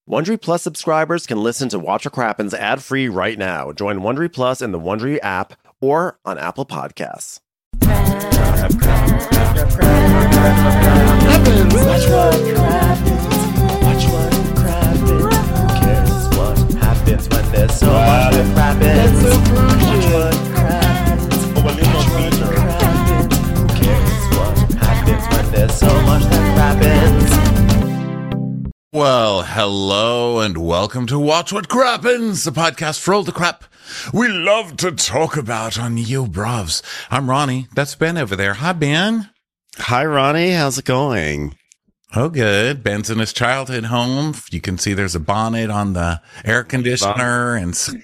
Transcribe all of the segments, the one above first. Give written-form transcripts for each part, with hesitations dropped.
Wondery Plus subscribers can listen to Watch What Crappens ad-free right now. Join Wondery Plus in the Wondery app or on Apple Podcasts. Watch what crappens. Who cares what happens when there's so much that crappens? Watch what crappens. Watch what crappens. Who cares what happens when there's so much that crappens? Well, hello and welcome to Watch What Crappens, the podcast for all the crap we love to talk about on you brovs. I'm Ronnie. That's Ben over there. Hi, Ben. Hi, Ronnie. How's it going? Oh, good. Ben's in his childhood home. You can see there's a bonnet on the air conditioner and some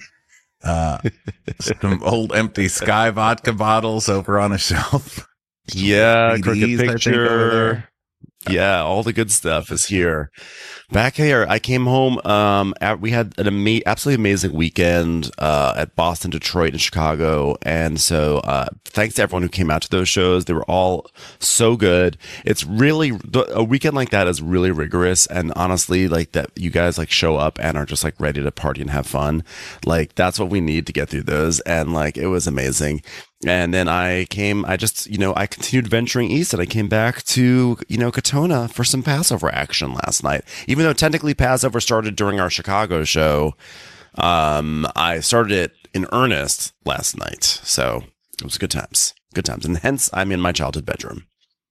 old empty Sky vodka bottles over on a shelf. Yeah, CDs, crooked I think, over picture. there. Yeah, all the good stuff is here. Back here, I came home. We had an absolutely amazing weekend at Boston, Detroit, and Chicago, and so thanks to everyone who came out to those shows. They were all so good. It's really a weekend like that is really rigorous, and honestly, like that, you guys like show up and are just like ready to party and have fun. Like that's what we need to get through those, and like it was amazing. And then I continued venturing east, and I came back to, Katona for some Passover action last night. Even though technically Passover started during our Chicago show, I started it in earnest last night. So it was good times. And hence I'm in my childhood bedroom.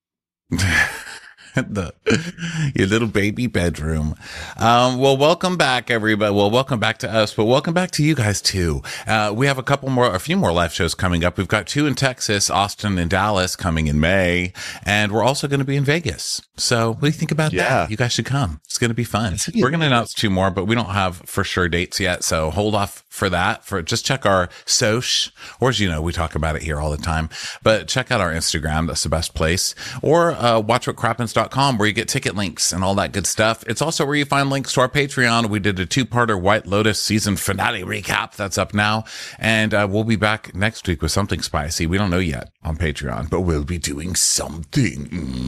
Your little baby bedroom. Well, welcome back, everybody. Well, welcome back to us, but welcome back to you guys too. We have a few more live shows coming up. We've got 2 in Texas, Austin and Dallas coming in May, and we're also going to be in Vegas. So what do you think about that? You guys should come. It's going to be fun. We're going to announce 2 more, but we don't have for sure dates yet. So hold off for that. Just check our soch, or as you know, we talk about it here all the time, but check out our Instagram. That's the best place. Or, watchwhatcrappens.com, where you get ticket links and all that good stuff. It's also where you find links to our Patreon. We did a 2-parter White Lotus season finale recap. That's up now. And we'll be back next week with something spicy. We don't know yet on Patreon, but we'll be doing something.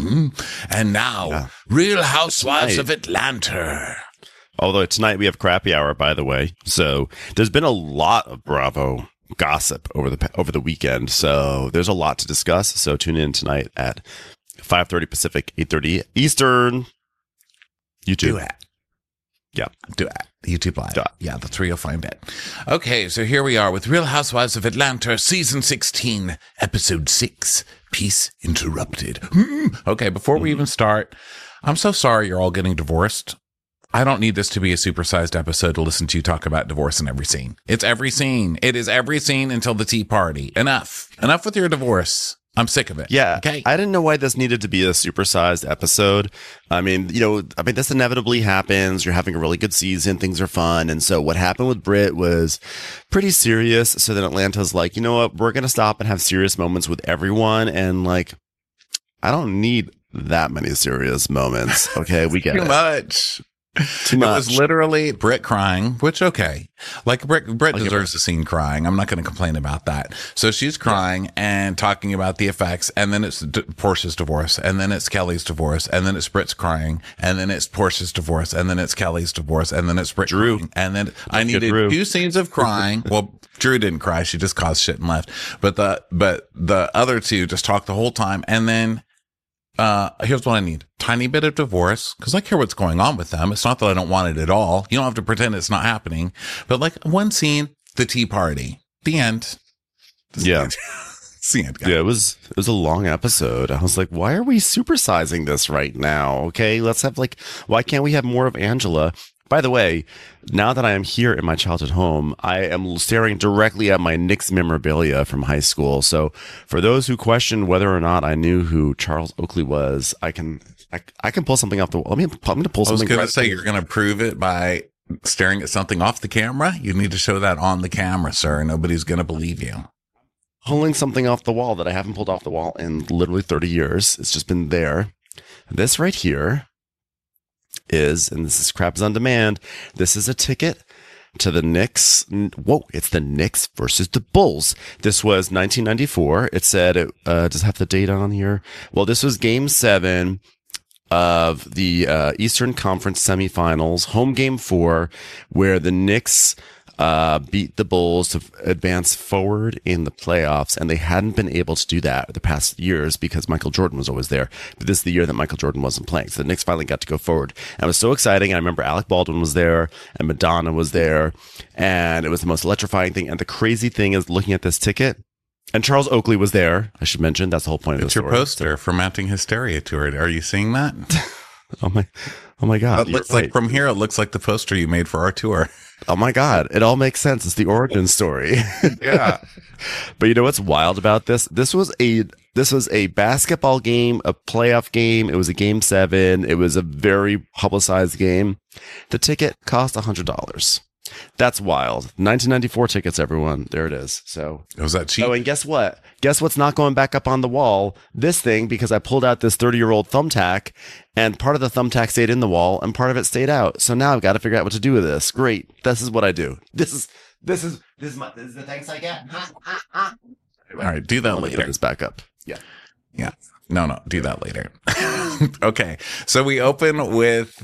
And now, Real Housewives of Atlanta. Although tonight we have Crappy Hour, by the way. So there's been a lot of Bravo gossip over the weekend. So there's a lot to discuss. So tune in tonight at 5:30 Pacific, 8:30 Eastern. YouTube. Do it. Yeah. Do it. YouTube Live. Yeah, that's where you'll find it. Okay, so here we are with Real Housewives of Atlanta, Season 16, Episode 6, Peace Interrupted. Okay, before we even start, I'm so sorry you're all getting divorced. I don't need this to be a supersized episode to listen to you talk about divorce in every scene. It's every scene. It is every scene until the tea party. Enough with your divorce. I'm sick of it. Yeah. Okay. I didn't know why this needed to be a supersized episode. I mean, this inevitably happens. You're having a really good season. Things are fun. And so what happened with Britt was pretty serious. So then Atlanta's like, you know what? We're going to stop and have serious moments with everyone. And like, I don't need that many serious moments. Okay. We get Too it. much. Too much. It was literally Britt crying, which, okay. Like, Britt deserves a scene crying. I'm not going to complain about that. So she's crying and talking about the effects, and then it's Portia's divorce, and then it's Kelly's divorce, and then it's Britt's crying, and then it's Portia's divorce, and then it's Kelly's divorce, and then it's Britt crying. And then I needed 2 scenes of crying. Well, Drew didn't cry. She just caused shit and left. But the other 2 just talked the whole time. And then, here's what I need. Tiny bit of divorce, because I care what's going on with them. It's not that I don't want it at all. You don't have to pretend it's not happening. But like one scene, the tea party. The end. Yeah. It's the end, guys. Yeah, it was a long episode. I was like, why are we supersizing this right now? Okay, let's have why can't we have more of Angela? By the way, now that I am here in my childhood home, I am staring directly at my Knicks memorabilia from high school. So for those who question whether or not I knew who Charles Oakley was, I can pull something off the wall. I'm going to pull something. I was going to say, you're going to prove it by staring at something off the camera. You need to show that on the camera, sir. Nobody's going to believe you. Pulling something off the wall that I haven't pulled off the wall in literally 30 years. It's just been there. This right here is, and this is Craps on Demand, this is a ticket to the Knicks. Whoa, it's the Knicks versus the Bulls. This was 1994. It said, does it have the date on here? Well, this was game 7. of the Eastern Conference semifinals, home game 4, where the Knicks beat the Bulls to advance forward in the playoffs, and they hadn't been able to do that the past years because Michael Jordan was always there. But this is the year that Michael Jordan wasn't playing, so the Knicks finally got to go forward. And it was so exciting. And I remember Alec Baldwin was there, and Madonna was there, and it was the most electrifying thing. And the crazy thing is, looking at this ticket, and Charles Oakley was there. I should mention that's the whole point of the It's story. your poster for Mounting Hysteria Tour. Are you seeing that? Oh my God! It looks You're like right. from here. It looks like the poster you made for our tour. Oh my God! It all makes sense. It's the origin story. Yeah. But you know what's wild about this? This was a basketball game, a playoff game. It was a game 7. It was a very publicized game. The ticket cost $100. That's wild. 1994 tickets, everyone. There it is. So, Was that cheap? oh, and guess what? Guess what's not going back up on the wall? This thing, because I pulled out this 30-year-old thumbtack, and part of the thumbtack stayed in the wall, and part of it stayed out. So now I've got to figure out what to do with this. Great. This is what I do. This is the thanks I get. All right, do that Let me put later. this back up. Yeah. Yeah. No, do that later. Okay. So we open with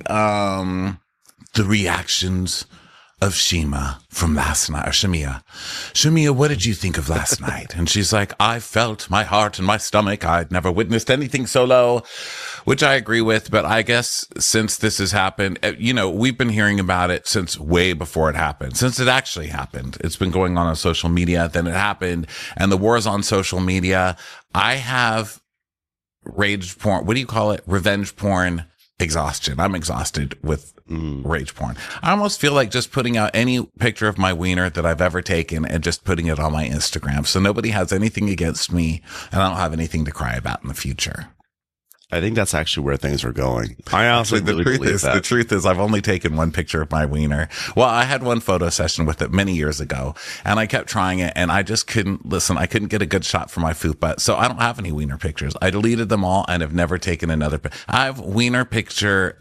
the reactions of Shima from last night, or Shamia. Shamia, what did you think of last night? And she's like, I felt my heart and my stomach. I'd never witnessed anything so low, which I agree with. But I guess since this has happened, we've been hearing about it since way before it happened, since it actually happened. It's been going on social media, then it happened, and the war is on social media. I have rage porn. What do you call it? Revenge porn exhaustion. I'm exhausted with rage porn. I almost feel like just putting out any picture of my wiener that I've ever taken and just putting it on my Instagram. So nobody has anything against me and I don't have anything to cry about in the future. I think that's actually where things are going. I also Actually, really believe that. the truth is I've only taken one picture of my wiener. Well, I had one photo session with it many years ago and I kept trying it and I just couldn't I couldn't get a good shot for my fupa. So I don't have any wiener pictures. I deleted them all and have never taken another. I have wiener picture,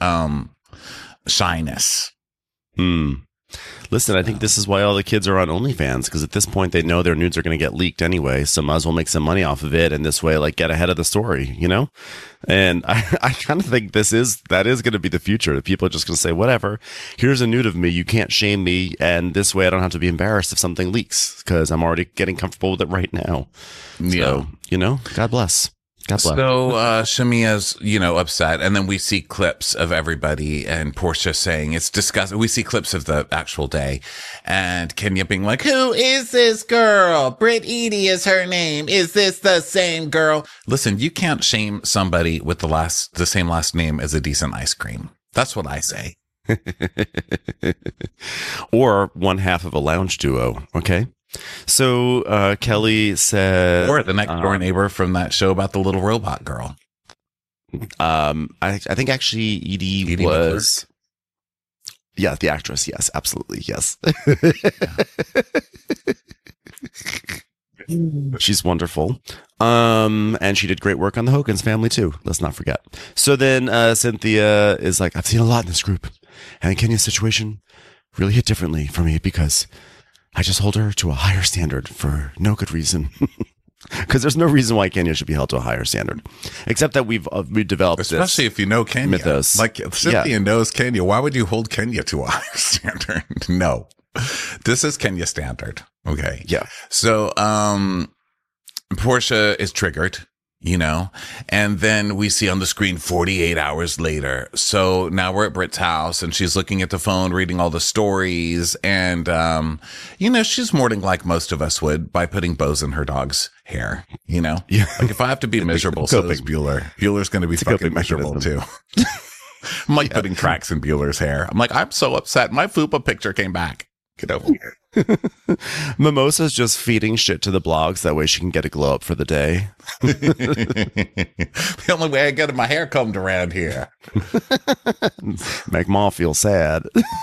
shyness. Listen, I think this is why all the kids are on OnlyFans, because at this point they know their nudes are going to get leaked anyway, so might as well make some money off of it, and this way, like, get ahead of the story, you know? And I kind of think that is going to be the future. That people are just going to say, whatever, here's a nude of me, you can't shame me, and this way I don't have to be embarrassed if something leaks, because I'm already getting comfortable with it right now. Yeah. So, God bless. God bless. So Shamia's, upset, and then we see clips of everybody and Portia saying it's disgusting. We see clips of the actual day, and Kenya being like, "Who is this girl? Britt Edie is her name. Is this the same girl?" Listen, you can't shame somebody with the same last name as a decent ice cream. That's what I say. Or one half of a lounge duo. Okay. So Kelly said, Or the next door neighbor from that show about the little robot girl. I think actually Edie was, yeah, the actress. Yes, absolutely. Yes. She's wonderful. And she did great work on the Hokins family too. Let's not forget. So then Cynthia is like, I've seen a lot in this group, and Kenya's situation really hit differently for me because I just hold her to a higher standard for no good reason. Because there's no reason why Kenya should be held to a higher standard, except that we've developed Especially this if you know Kenya. mythos. Like Cynthia knows Kenya. Why would you hold Kenya to a higher standard? No. This is Kenya standard. Okay. Yeah. So Portia is triggered, and then we see on the screen 48 hours later. So now we're at Britt's house and she's looking at the phone, reading all the stories. And, she's mourning like most of us would by putting bows in her dog's hair, Yeah. Like if I have to be miserable, so does Bueller. Bueller's going to be a fucking coping miserable too. mechanism. I'm like putting tracks in Bueller's hair. I'm like, I'm so upset. My fupa picture came back. Get over here. Mimosa's just feeding shit to the blogs. That way she can get a glow up for the day. The only way I get my hair combed around here. Make Ma feel sad.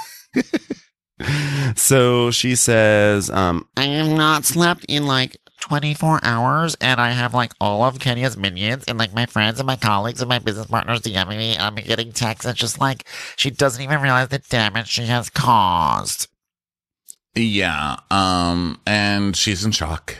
So she says, I have not slept in like 24 hours, and I have like all of Kenya's minions and like my friends and my colleagues and my business partners DMing me. I'm getting texts and just like she doesn't even realize the damage she has caused. Yeah. And she's in shock.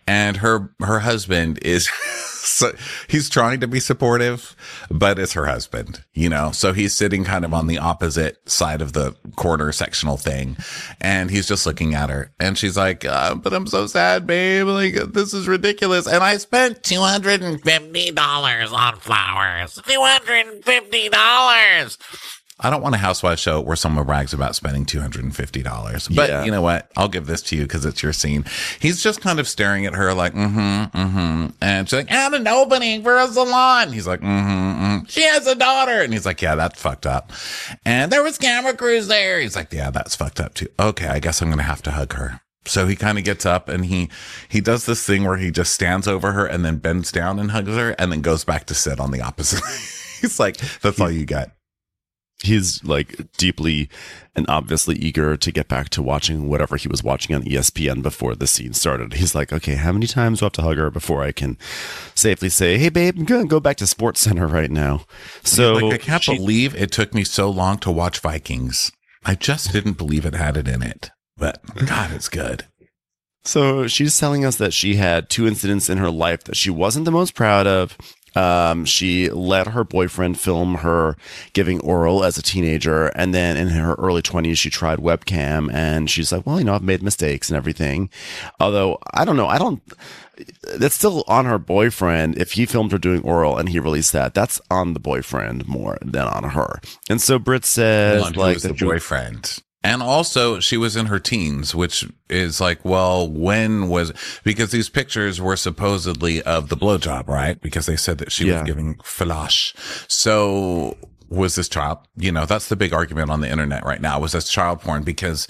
and her husband is so he's trying to be supportive, but it's her husband, so he's sitting kind of on the opposite side of the corner sectional thing, and he's just looking at her, and she's like, but I'm so sad, babe, like this is ridiculous, and I spent $250 on flowers. $250. I don't want a housewife show where someone brags about spending $250. But Yeah. you know what? I'll give this to you because it's your scene. He's just kind of staring at her like, And she's like, at an opening for a salon. He's like, She has a daughter. And he's like, yeah, that's fucked up. And there was camera crews there. He's like, yeah, that's fucked up too. Okay, I guess I'm going to have to hug her. So he kind of gets up and he does this thing where he just stands over her and then bends down and hugs her and then goes back to sit on the opposite. He's like, that's all you got. He's like deeply and obviously eager to get back to watching whatever he was watching on ESPN before the scene started. He's like, okay, how many times do I have to hug her before I can safely say, hey, babe, I'm going to go back to Sports Center right now. So I can't believe it took me so long to watch Vikings. I just didn't believe it had it in it. But God, it's good. So she's telling us that she had 2 incidents in her life that she wasn't the most proud of. She let her boyfriend film her giving oral as a teenager. And then in her early 20s, she tried webcam and she's like, well, I've made mistakes and everything. Although I don't know. That's still on her boyfriend. If he filmed her doing oral and he released that, that's on the boyfriend more than on her. And so Britt says, Hold on, who was the boyfriend? And also, she was in her teens, which is like, well, because these pictures were supposedly of the blowjob, right? Because they said that she was giving felash. So was this child, that's the big argument on the internet right now. Was this child porn? Because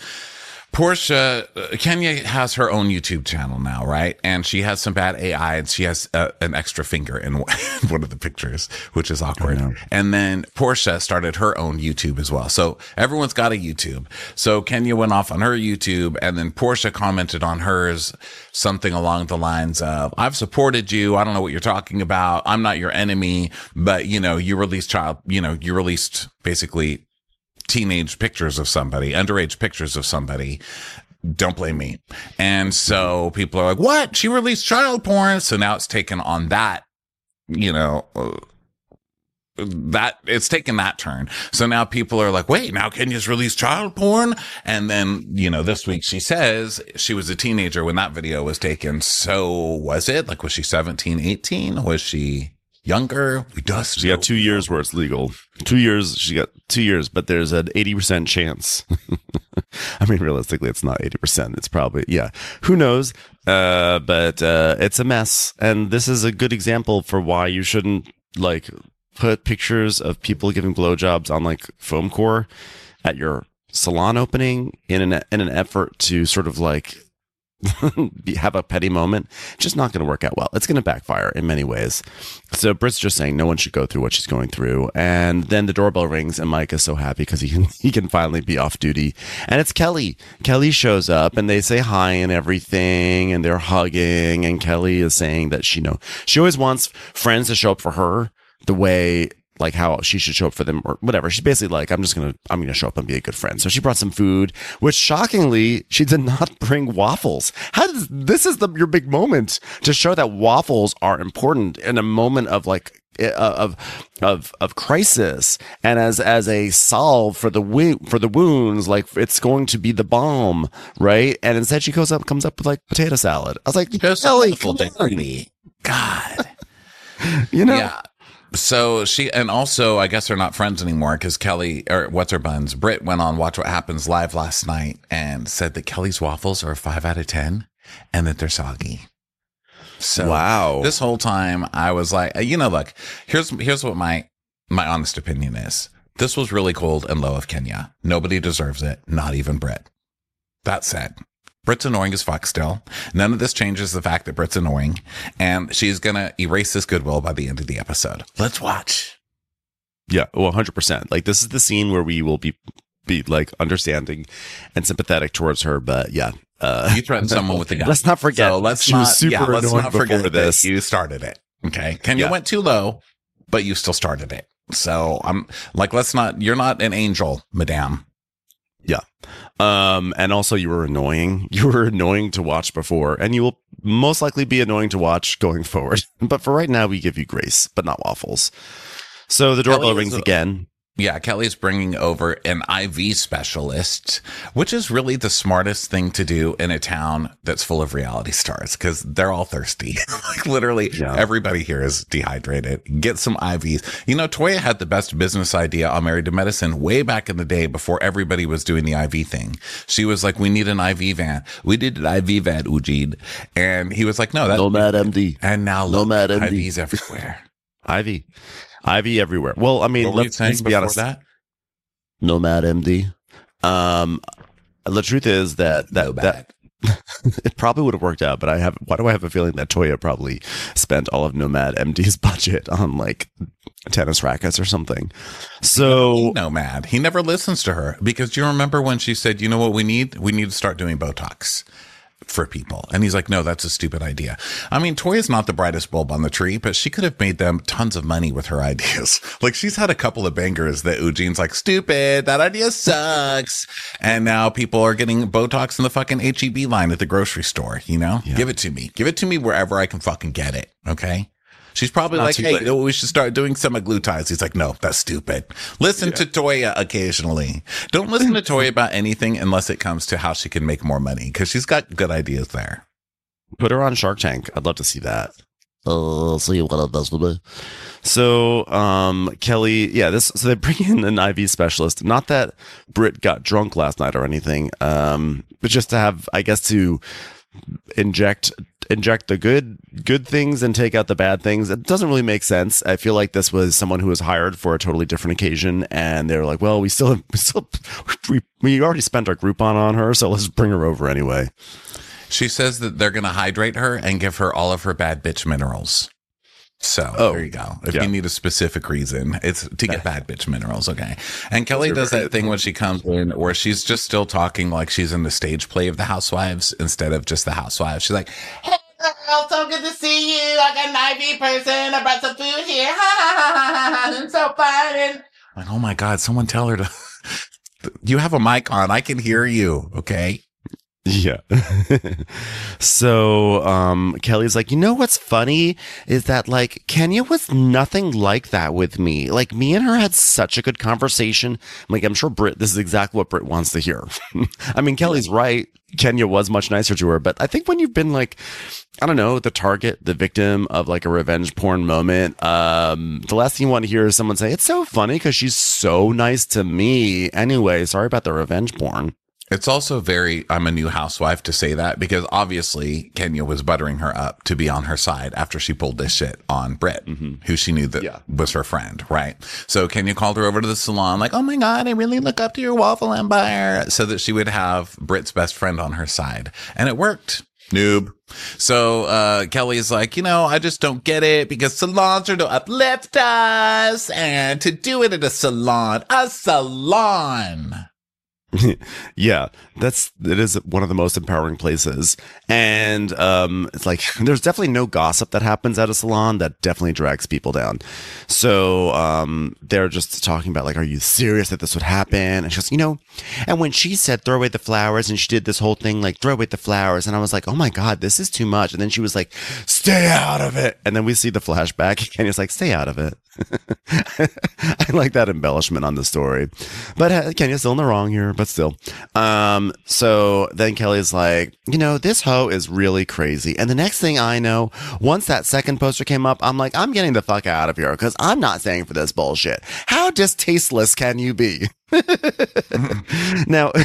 Kenya has her own YouTube channel now, right? And she has some bad AI and she has an extra finger in one of the pictures, which is awkward. And then Portia started her own YouTube as well. So everyone's got a YouTube. So Kenya went off on her YouTube and then Portia commented on hers something along the lines of, I've supported you. I don't know what you're talking about. I'm not your enemy, but you released basically teenage pictures of somebody, underage pictures of somebody. Don't blame me. And so people are like, what? She released child porn. So now it's taken on that, that it's taken that turn. So now people are like, wait, now Kenya's released child porn. And then, this week she says she was a teenager when that video was taken. So was it like, was she 17, 18? Was she younger? She got 2 years where it's legal. 2 years. She got 2 years, but there's an 80% chance. I mean, realistically, it's not 80%. It's probably, who knows? But it's a mess. And this is a good example for why you shouldn't put pictures of people giving blowjobs on foam core at your salon opening in an effort to sort of have a petty moment. Just not going to work out well. It's going to backfire in many ways. So Britt's just saying no one should go through what she's going through. And then the doorbell rings and Mike is so happy because he can finally be off duty. And it's Kelly. Kelly shows up and they say hi and everything and they're hugging. And Kelly is saying that she always wants friends to show up for her the way how she should show up for them or whatever. She's basically I'm going to show up and be a good friend. So she brought some food, which shockingly, she did not bring waffles. This is your big moment to show that waffles are important in a moment of of crisis and as a salve for the wounds, it's going to be the balm, right? And instead she comes up with potato salad. I was like, Kelly, God. Yeah. So and also I guess they're not friends anymore because Kelly, or what's her buns, Britt went on Watch What Happens Live last night and said that Kelly's waffles are a 5 out of 10 and that they're soggy. So wow. This whole time I was like, look, here's what my honest opinion is. This was really cold and low of Kenya. Nobody deserves it, not even Britt. That said, Britt's annoying as fuck still. None of this changes the fact that Britt's annoying, and she's going to erase this goodwill by the end of the episode. Let's watch. Yeah, well, 100%. This is the scene where we will be understanding and sympathetic towards her, but yeah. You threatened someone with a gun. Let's not forget. So let's not forget this. You started it. Okay. Kenya went too low, but you still started it. So I'm you're not an angel, madame. Yeah. And also you were annoying. You were annoying to watch before, and you will most likely be annoying to watch going forward. But for right now, we give you grace, but not waffles. So the doorbell Kelly is- rings again. Yeah, Kelly's bringing over an IV specialist, which is really the smartest thing to do in a town that's full of reality stars because they're all thirsty. Like literally everybody here is dehydrated. Get some IVs. You know, Toya had the best business idea on Married to Medicine way back in the day before everybody was doing the IV thing. She was like, we need an IV van. We did an IV van, Eugene. And he was like, no, that's Nomad MD. And now look, Nomad MD. IVs everywhere. IV everywhere. Well, I mean, What were you saying let's be before honest. that? Nomad MD. The truth is that it probably would have worked out, but why do I have a feeling that Toya probably spent all of Nomad MD's budget on like tennis rackets or something? So Nomad. He never listens to her because do you remember when she said, you know what we need? We need to start doing Botox for people. And he's like, no, that's a stupid idea. I mean, Toya's not the brightest bulb on the tree, but she could have made them tons of money with her ideas. Like she's had a couple of bangers that Eugene's like, stupid, that idea sucks. And now people are getting Botox in the fucking HEB line at the grocery store, you know? Yeah. Give it to me. Give it to me wherever I can fucking get it. Okay. She's probably like, hey, you know, we should start doing semaglutides. He's like, no, that's stupid. Listen to Toya occasionally. Don't listen to Toya about anything unless it comes to how she can make more money because she's got good ideas there. Put her on Shark Tank. I'd love to see that. See what it does with me. So, Kelly, so they bring in an IV specialist. Not that Britt got drunk last night or anything, but just to have, I guess, to inject the good things and take out the bad things. It doesn't really make sense. I feel like this was someone who was hired for a totally different occasion, and they were like, "Well, we already spent our Groupon on her, so let's bring her over anyway." She says that they're going to hydrate her and give her all of her bad bitch minerals. So there you go. If you need a specific reason, it's to get bad bitch minerals. Okay. And Kelly does that thing when she comes in where she's just still talking like she's in the stage play of the Housewives instead of just the Housewives. She's like, hey girl, so good to see you. I got an IV person. I brought some food here. It's so fun. And like, oh my God, someone tell her to, you have a mic on. I can hear you. Okay. Yeah. So Kelly's like, you know what's funny is that like Kenya was nothing like that with me. Like me and her had such a good conversation. Like I'm sure this is exactly what Britt wants to hear. I mean, Kelly's right. Kenya was much nicer to her, but I think when you've been like, I don't know, the victim of like a revenge porn moment, the last thing you want to hear is someone say, it's so funny because she's so nice to me. Anyway, sorry about the revenge porn. It's also I'm a new housewife to say that because obviously Kenya was buttering her up to be on her side after she pulled this shit on Britt, who she knew that was her friend, right? So Kenya called her over to the salon like, oh my God, I really look up to your waffle empire, so that she would have Britt's best friend on her side. And it worked. Noob. So Kelly's like, you know, I just don't get it because salons are to uplift us and to do it at a salon. Yeah, it is one of the most empowering places. And it's like there's definitely no gossip that happens at a salon that definitely drags people down. So they're just talking about like, are you serious that this would happen? And she goes, you know, and when she said throw away the flowers and she did this whole thing like throw away the flowers, and I was like, oh my God, this is too much. And then she was like, stay out of it. And then we see the flashback and it's like, stay out of it. I like that embellishment on the story, but Kenya's still in the wrong here, but still. So then Kelly's like, you know, this hoe is really crazy. And the next thing I know, once that second poster came up, I'm like, I'm getting the fuck out of here because I'm not staying for this bullshit. How distasteless can you be? Now,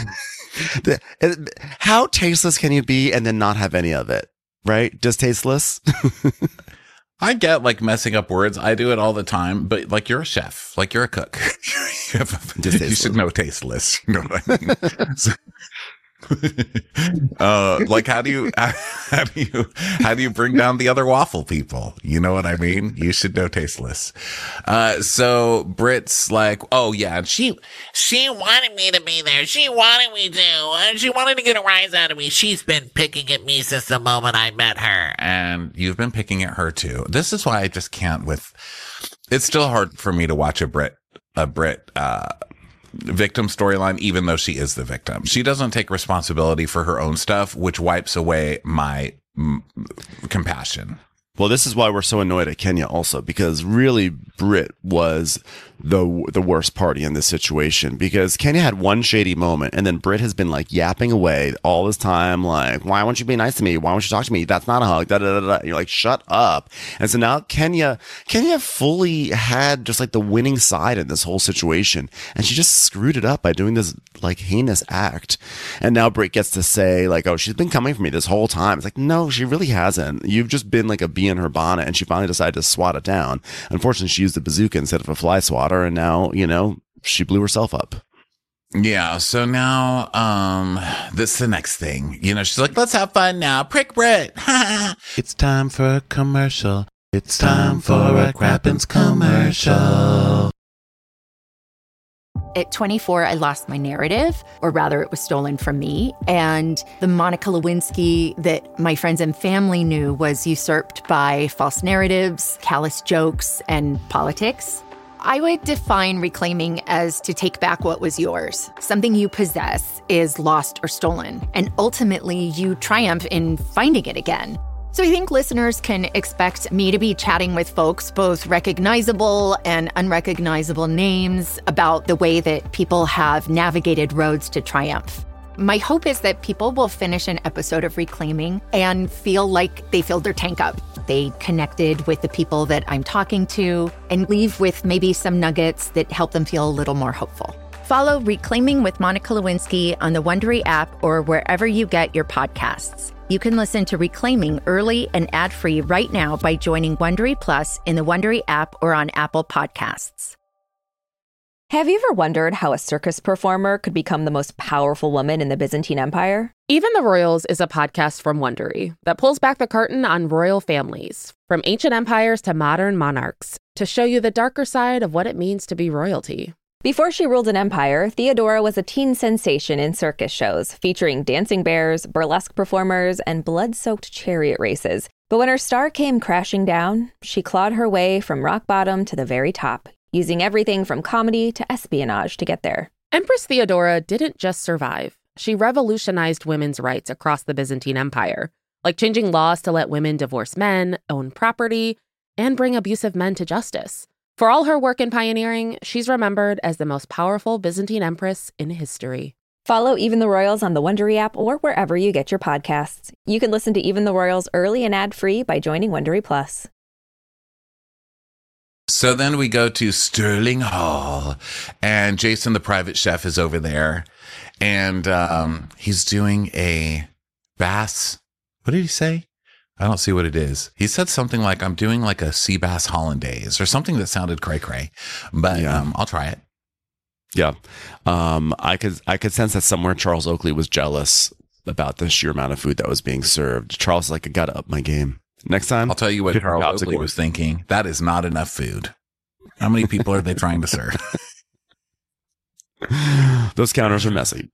how tasteless can you be and then not have any of it? Right? Distasteless. I get like messing up words. I do it all the time, but like you're a chef, like you're a cook. You should know tasteless. You know what I mean? Like how do you bring down the other waffle people? You know what I mean? You should know tasteless. So Britt's like, oh yeah, she wanted me to be there. She wanted me to. She wanted to get a rise out of me. She's been picking at me since the moment I met her, and you've been picking at her too. This is why I just can't it's still hard for me to watch a Britt victim storyline, even though she is the victim. She doesn't take responsibility for her own stuff, which wipes away my compassion. Well, this is why we're so annoyed at Kenya also, because really Britt was the worst party in this situation, because Kenya had one shady moment and then Britt has been like yapping away all this time. Like, why won't you be nice to me? Why won't you talk to me? That's not a hug. Da, da, da, da. You're like, shut up. And so now Kenya fully had just like the winning side in this whole situation. And she just screwed it up by doing this like heinous act. And now Britt gets to say like, oh, she's been coming for me this whole time. It's like, no, she really hasn't. You've just been like a bee in her bonnet, and she finally decided to swat it down. Unfortunately, she used a bazooka instead of a fly swatter, and now, she blew herself up. Yeah, so now this is the next thing. She's like, let's have fun now. Prick Britt. It's time for a commercial. It's time for a Crappens commercial. At 24, I lost my narrative, or rather, it was stolen from me. And the Monica Lewinsky that my friends and family knew was usurped by false narratives, callous jokes, and politics. I would define reclaiming as to take back what was yours. Something you possess is lost or stolen, and ultimately you triumph in finding it again. So I think listeners can expect me to be chatting with folks, both recognizable and unrecognizable names, about the way that people have navigated roads to triumph. My hope is that people will finish an episode of Reclaiming and feel like they filled their tank up. They connected with the people that I'm talking to and leave with maybe some nuggets that help them feel a little more hopeful. Follow Reclaiming with Monica Lewinsky on the Wondery app or wherever you get your podcasts. You can listen to Reclaiming early and ad-free right now by joining Wondery Plus in the Wondery app or on Apple Podcasts. Have you ever wondered how a circus performer could become the most powerful woman in the Byzantine Empire? Even the Royals is a podcast from Wondery that pulls back the curtain on royal families, from ancient empires to modern monarchs, to show you the darker side of what it means to be royalty. Before she ruled an empire, Theodora was a teen sensation in circus shows, featuring dancing bears, burlesque performers, and blood-soaked chariot races. But when her star came crashing down, she clawed her way from rock bottom to the very top, using everything from comedy to espionage to get there. Empress Theodora didn't just survive. She revolutionized women's rights across the Byzantine Empire, like changing laws to let women divorce men, own property, and bring abusive men to justice. For all her work in pioneering, she's remembered as the most powerful Byzantine empress in history. Follow Even the Royals on the Wondery app or wherever you get your podcasts. You can listen to Even the Royals early and ad-free by joining Wondery Plus. So then we go to Sterling Hall, and Jason, the private chef, is over there, and he's doing a bass. What did he say? I don't see what it is. He said something like, I'm doing like a sea bass hollandaise or something that sounded cray-cray, but Yeah. I'll try it. Yeah. I could sense that somewhere Charles Oakley was jealous about the sheer amount of food that was being served. Charles is like, I got to up my game. Next time, I'll tell you what different Charles Oakley popsicle. was thinking. That is not enough food. How many people are they trying to serve? Those counters are messy.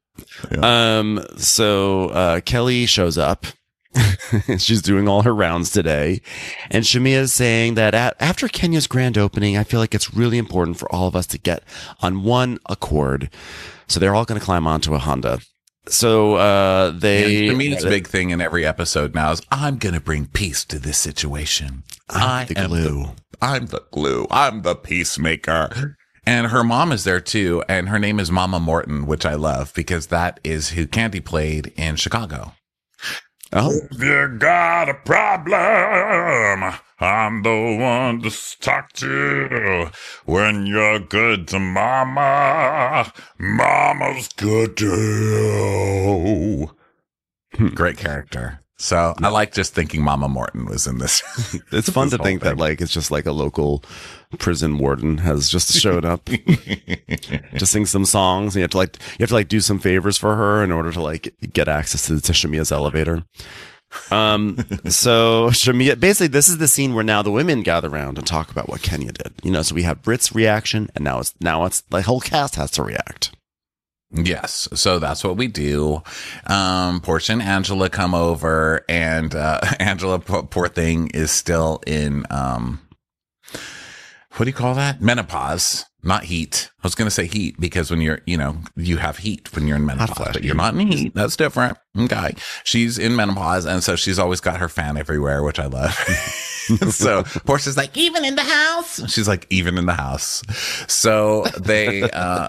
So Kelly shows up. She's doing all her rounds today. And Shamia is saying that after Kenya's grand opening, I feel like it's really important for all of us to get on one accord. So they're all going to climb onto a Honda. So To me, it's a big thing in every episode now is I'm going to bring peace to this situation. I'm the glue. I'm the glue. I'm the peacemaker. And her mom is there too. And her name is Mama Morton, which I love because that is who Candy played in Chicago. Oh, If you got a problem, I'm the one to talk to. When you're good to mama, mama's good to you. Great character. So I like just thinking Mama Morton was in this. it's fun to whole think that thing. like it's just like a local prison warden has just showed up to sing some songs. And you have to do some favors for her in order to like get access to Shamia's elevator. So Shamia, basically this is the scene where now the women gather around and talk about what Kenya did. So we have Britt's reaction, and now it's the whole cast has to react. Yes. So that's what we do. Portia and Angela come over, and Angela, poor thing, is still in what do you call that? Menopause. Not heat. I was going to say heat because when you're, you have heat when you're in menopause, flash but you're not in heat. That's different. Okay. She's in menopause. And so she's always got her fan everywhere, which I love. So Portia's like, even in the house? She's like, even in the house. So they,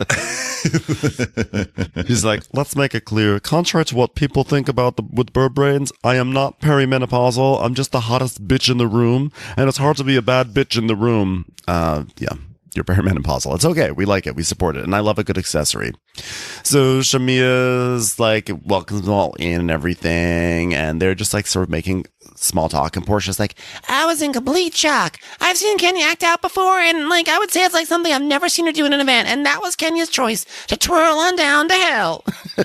He's like, let's make it clear. Contrary to what people think about with bird brains, I am not perimenopausal. I'm just the hottest bitch in the room. And it's hard to be a bad bitch in the room. Yeah. You're perimenopausal. It's okay. We like it. We support it. And I love a good accessory. So Shamia's like welcomes them all in and everything. And they're just like sort of making small talk. And Portia's like, I was in complete shock. I've seen Kenya act out before, and like I would say it's like something I've never seen her do in an event, and that was Kenya's choice to twirl on down to hell.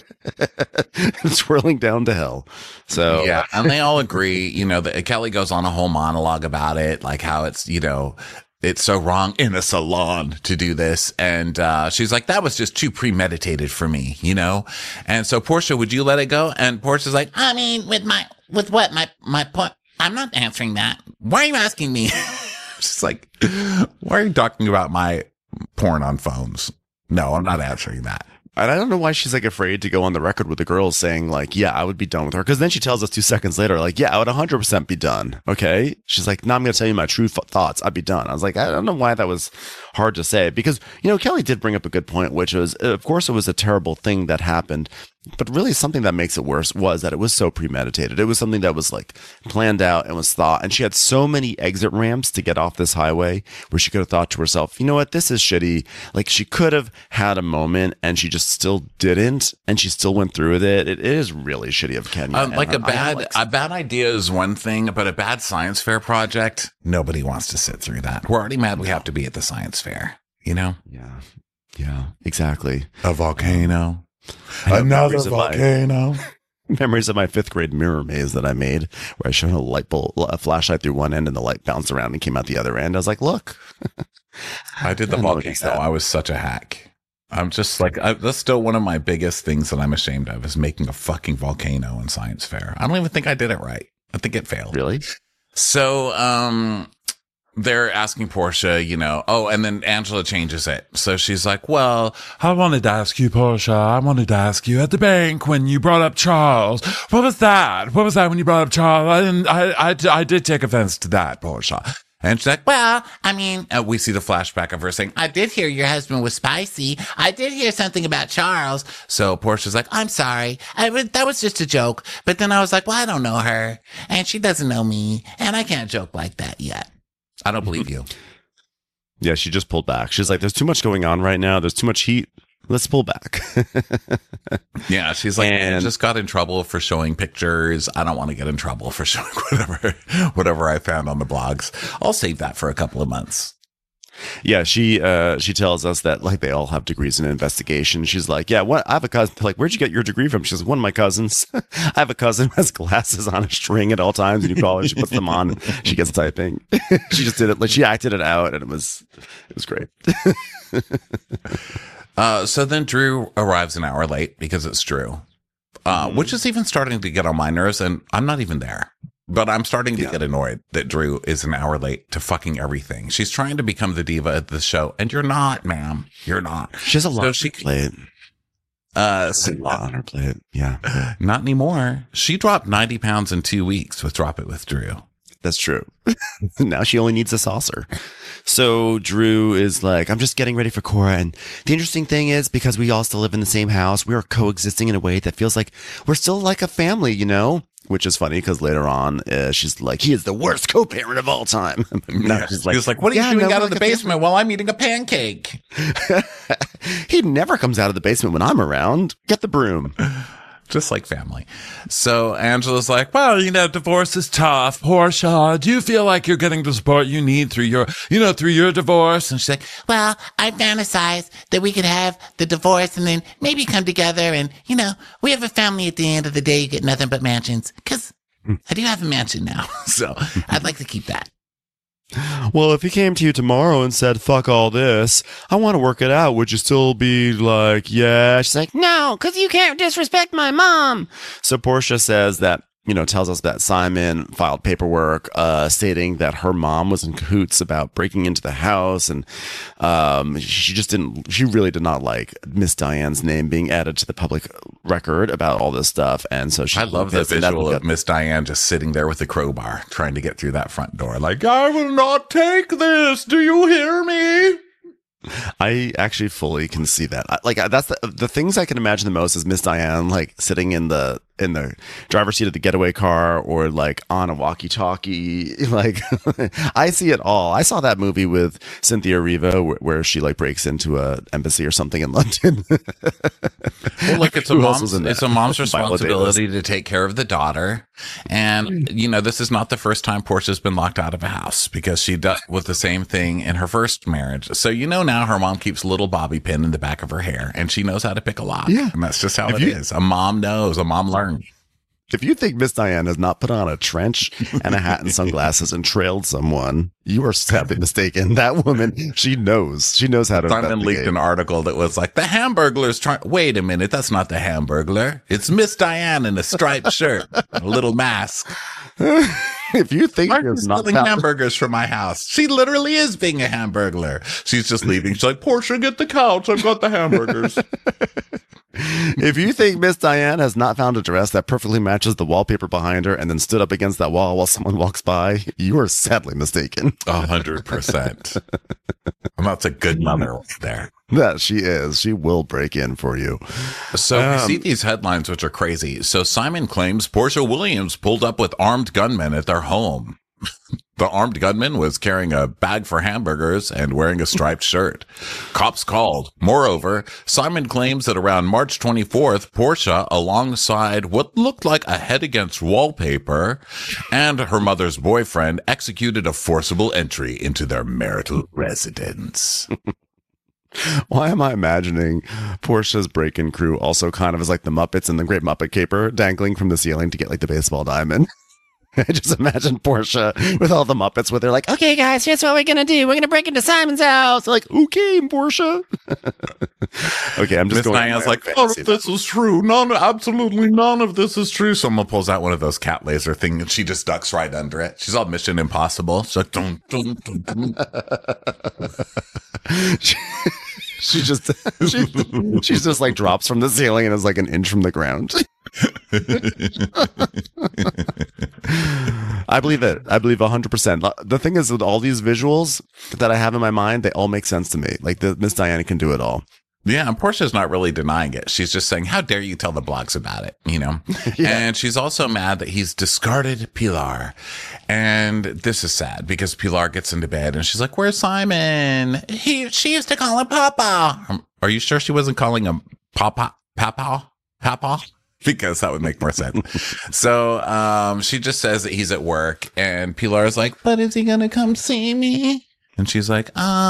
swirling down to hell. So yeah. And they all agree, that Kelly goes on a whole monologue about it, like how it's, it's so wrong in a salon to do this. And she's like, that was just too premeditated for me, And so Portia, would you let it go? And Portia's like, I mean, with what? My point? I'm not answering that. why are you asking me? She's like, why are you talking about my porn on phones? No, I'm not answering that. And I don't know why she's like afraid to go on the record with the girls saying like, yeah, I would be done with her. Because then she tells us 2 seconds later, like, yeah, I would 100% be done. Okay. She's like, no, I'm going to tell you my true thoughts. I'd be done. I was like, I don't know why that was hard to say because, Kelly did bring up a good point, which was, of course, it was a terrible thing that happened. But really something that makes it worse was that it was so premeditated. It was something that was like planned out and was thought. And she had so many exit ramps to get off this highway where she could have thought to herself, you know what, this is shitty. Like she could have had a moment and she just still didn't. And she still went through with it. It is really shitty of Kenya. A bad idea is one thing, but a bad science fair project, nobody wants to sit through that. We're already mad we have to be at the science fair, Yeah. Yeah, exactly. A volcano. Another volcano. Memories of my 5th grade mirror maze that I made where I shone a flashlight through one end and the light bounced around and came out the other end. I was like, look. I did the volcano. I was such a hack. I'm just like, that's still one of my biggest things that I'm ashamed of is making a fucking volcano in science fair. I don't even think I did it right. I think it failed. Really? So, they're asking Portia, and then Angela changes it. So she's like, well, I wanted to ask you, Portia. I wanted to ask you at the bank when you brought up Charles. What was that? What was that when you brought up Charles? I did take offense to that, Portia. And she's like, well, I mean, we see the flashback of her saying, I did hear your husband was spicy. I did hear something about Charles. So Portia's like, I'm sorry. That was just a joke. But then I was like, well, I don't know her and she doesn't know me and I can't joke like that yet. I don't believe you. Yeah, she just pulled back. She's like, there's too much going on right now. There's too much heat. Let's pull back. Yeah, she's like, I just got in trouble for showing pictures. I don't want to get in trouble for showing whatever I found on the blogs. I'll save that for a couple of months. Yeah, she tells us that like they all have degrees in investigation. She's like, yeah, I have a cousin. Like, where'd you get your degree from? She's like, one of my cousins. I have a cousin who has glasses on a string at all times, and you call her, she puts them on, and she gets typing. She just did it. Like she acted it out, and it was great. So then Drew arrives an hour late because it's Drew, which is even starting to get on my nerves, and I'm not even there. But I'm starting to get annoyed that Drew is an hour late to fucking everything. She's trying to become the diva at the show, and you're not, ma'am. You're not. She has a lot on her plate. A lot on her plate. Yeah. Not anymore. She dropped 90 pounds in 2 weeks with Drop It with Drew. That's true. Now she only needs a saucer. So Drew is like, I'm just getting ready for Cora. And the interesting thing is, because we all still live in the same house, we are coexisting in a way that feels like we're still like a family, Which is funny because later on, she's like, he is the worst co-parent of all time. She's like, what are you doing out of the basement while I'm eating a pancake? He never comes out of the basement when I'm around. Get the broom. Just like family. So Angela's like, well, divorce is tough. Portia, do you feel like you're getting the support you need through your divorce? And she's like, well, I fantasize that we could have the divorce and then maybe come together and, we have a family at the end of the day. You get nothing but mansions. Because I do have a mansion now. So I'd like to keep that. Well, if he came to you tomorrow and said, fuck all this, I want to work it out, would you still be like, yeah? She's like, no, because you can't disrespect my mom. So Portia says that tells us that Simon filed paperwork stating that her mom was in cahoots about breaking into the house, and she really did not like Miss Diane's name being added to the public record about all this stuff. And so I love the visual of Miss Diane just sitting there with a crowbar trying to get through that front door. Like, I will not take this. Do you hear me? I actually fully can see that. That's the things I can imagine the most is Miss Diane like sitting in the driver's seat of the getaway car, or like on a walkie-talkie. Like I see it all. I saw that movie with Cynthia Erivo where she like breaks into a embassy or something in London. Well, like it's a mom's responsibility to take care of the daughter. And this is not the first time Portia's been locked out of a house, because she dealt with the same thing in her first marriage. So now her mom keeps a little bobby pin in the back of her hair, and she knows how to pick a lock. Yeah. And that's just how it is. A mom knows. A mom learns. If you think Miss Diane has not put on a trench and a hat and sunglasses and trailed someone, you are sadly mistaken. That woman, she knows how to. Simon leaked an article that was like, the Hamburglar's trying. Wait a minute, that's not the Hamburglar. It's Miss Diane in a striped shirt, a little mask. If you think Martin's stealing hamburgers from my house, she literally is being a Hamburglar. She's just leaving. She's like, Portia, get the couch. I've got the hamburgers. If you think Miss Diane has not found a dress that perfectly matches the wallpaper behind her and then stood up against that wall while someone walks by, you are sadly mistaken. 100%. And that's a good mother right there. That she is. She will break in for you. So we see these headlines, which are crazy. So Simon claims Portia Williams pulled up with armed gunmen at their home. The armed gunman was carrying a bag for hamburgers and wearing a striped shirt. Cops called. Moreover, Simon claims that around March 24th, Portia, alongside what looked like a head against wallpaper, and her mother's boyfriend, executed a forcible entry into their marital residence. Why am I imagining Portia's break-in crew also kind of as like the Muppets in the Great Muppet Caper, dangling from the ceiling to get like the baseball diamond? I just imagine Portia with all the Muppets with her like, okay, guys, here's what we're going to do. We're going to break into Simon's house. Like, okay, Portia. Okay, I'm just going. Diane's like, none of this is true. Absolutely none of this is true. Someone pulls out one of those cat laser things and she just ducks right under it. She's all Mission Impossible. She's like, dun, dun, dun, dun. she's just like drops from the ceiling and is like an inch from the ground. I believe it. I believe 100%. The thing is, with all these visuals that I have in my mind, they all make sense to me. Like Miss Diana can do it all. Yeah, and Portia's not really denying it. She's just saying, how dare you tell the blogs about it, Yeah. And she's also mad that he's discarded Pilar. And this is sad because Pilar gets into bed and she's like, where's Simon? She used to call him Papa. Are you sure she wasn't calling him Papa? Because that would make more sense. So she just says that he's at work, and Pilar's like, but is he going to come see me? And she's like,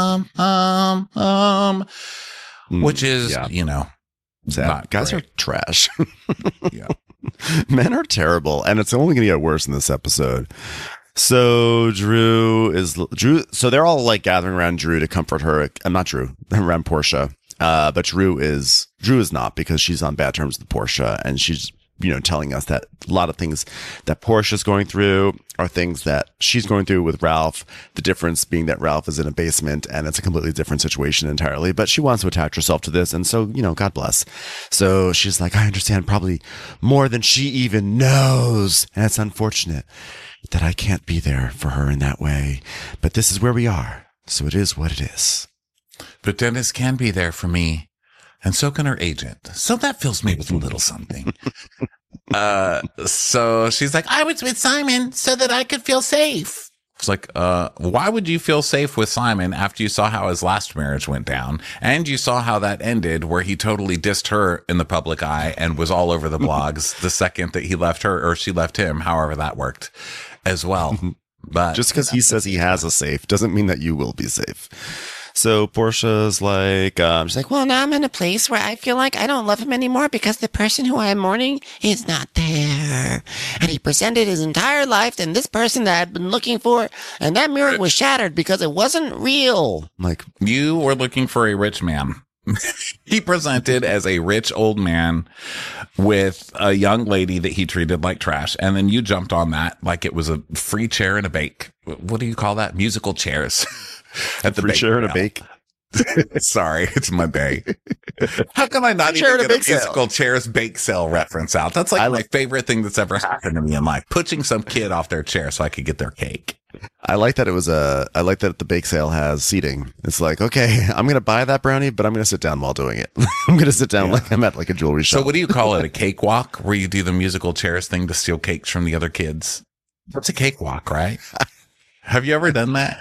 which is, sad. Guys great. are trash. Yeah. Men are terrible, and it's only going to get worse in this episode. So so they're all like gathering around Drew to comfort her. I'm not Drew, around Portia. But Drew is not, because she's on bad terms with Portia, and she's, telling us that a lot of things that Portia's going through are things that she's going through with Ralph. The difference being that Ralph is in a basement and it's a completely different situation entirely, but she wants to attach herself to this. And so, God bless. So she's like, I understand probably more than she even knows. And it's unfortunate that I can't be there for her in that way, but this is where we are. So it is what it is. But Dennis can be there for me, and so can her agent. So that fills me with a little something. So she's like, I was with Simon so that I could feel safe. It's like, why would you feel safe with Simon after you saw how his last marriage went down? And you saw how that ended, where he totally dissed her in the public eye and was all over the blogs the second that he left her, or she left him, however that worked as well. But just because he says he has a safe doesn't mean that you will be safe. So Portia's like, she's like, well, now I'm in a place where I feel like I don't love him anymore because the person who I'm mourning is not there. And he presented his entire life and this person that I'd been looking for, and that mirror was shattered because it wasn't real. Like, you were looking for a rich man. he presented as a rich old man with a young lady that he treated like trash. And then you jumped on that like it was a free chair and a bake. What do you call that? Musical chairs at the Free bake chair and a sale. bake. Sorry, it's Monday. How can I not Chair even and a get a bake sale. musical chairs bake sale reference out? That's like I my like- favorite thing that's ever happened to me in life. Pushing some kid off their chair so I could get their cake. I like that I like that the bake sale has seating. It's like, okay, I'm going to buy that brownie, but I'm going to sit down while doing it. I'm going to sit down like I'm at like a jewelry shop. So what do you call it? A cakewalk, where you do the musical chairs thing to steal cakes from the other kids? That's a cakewalk, right? Have you ever done that?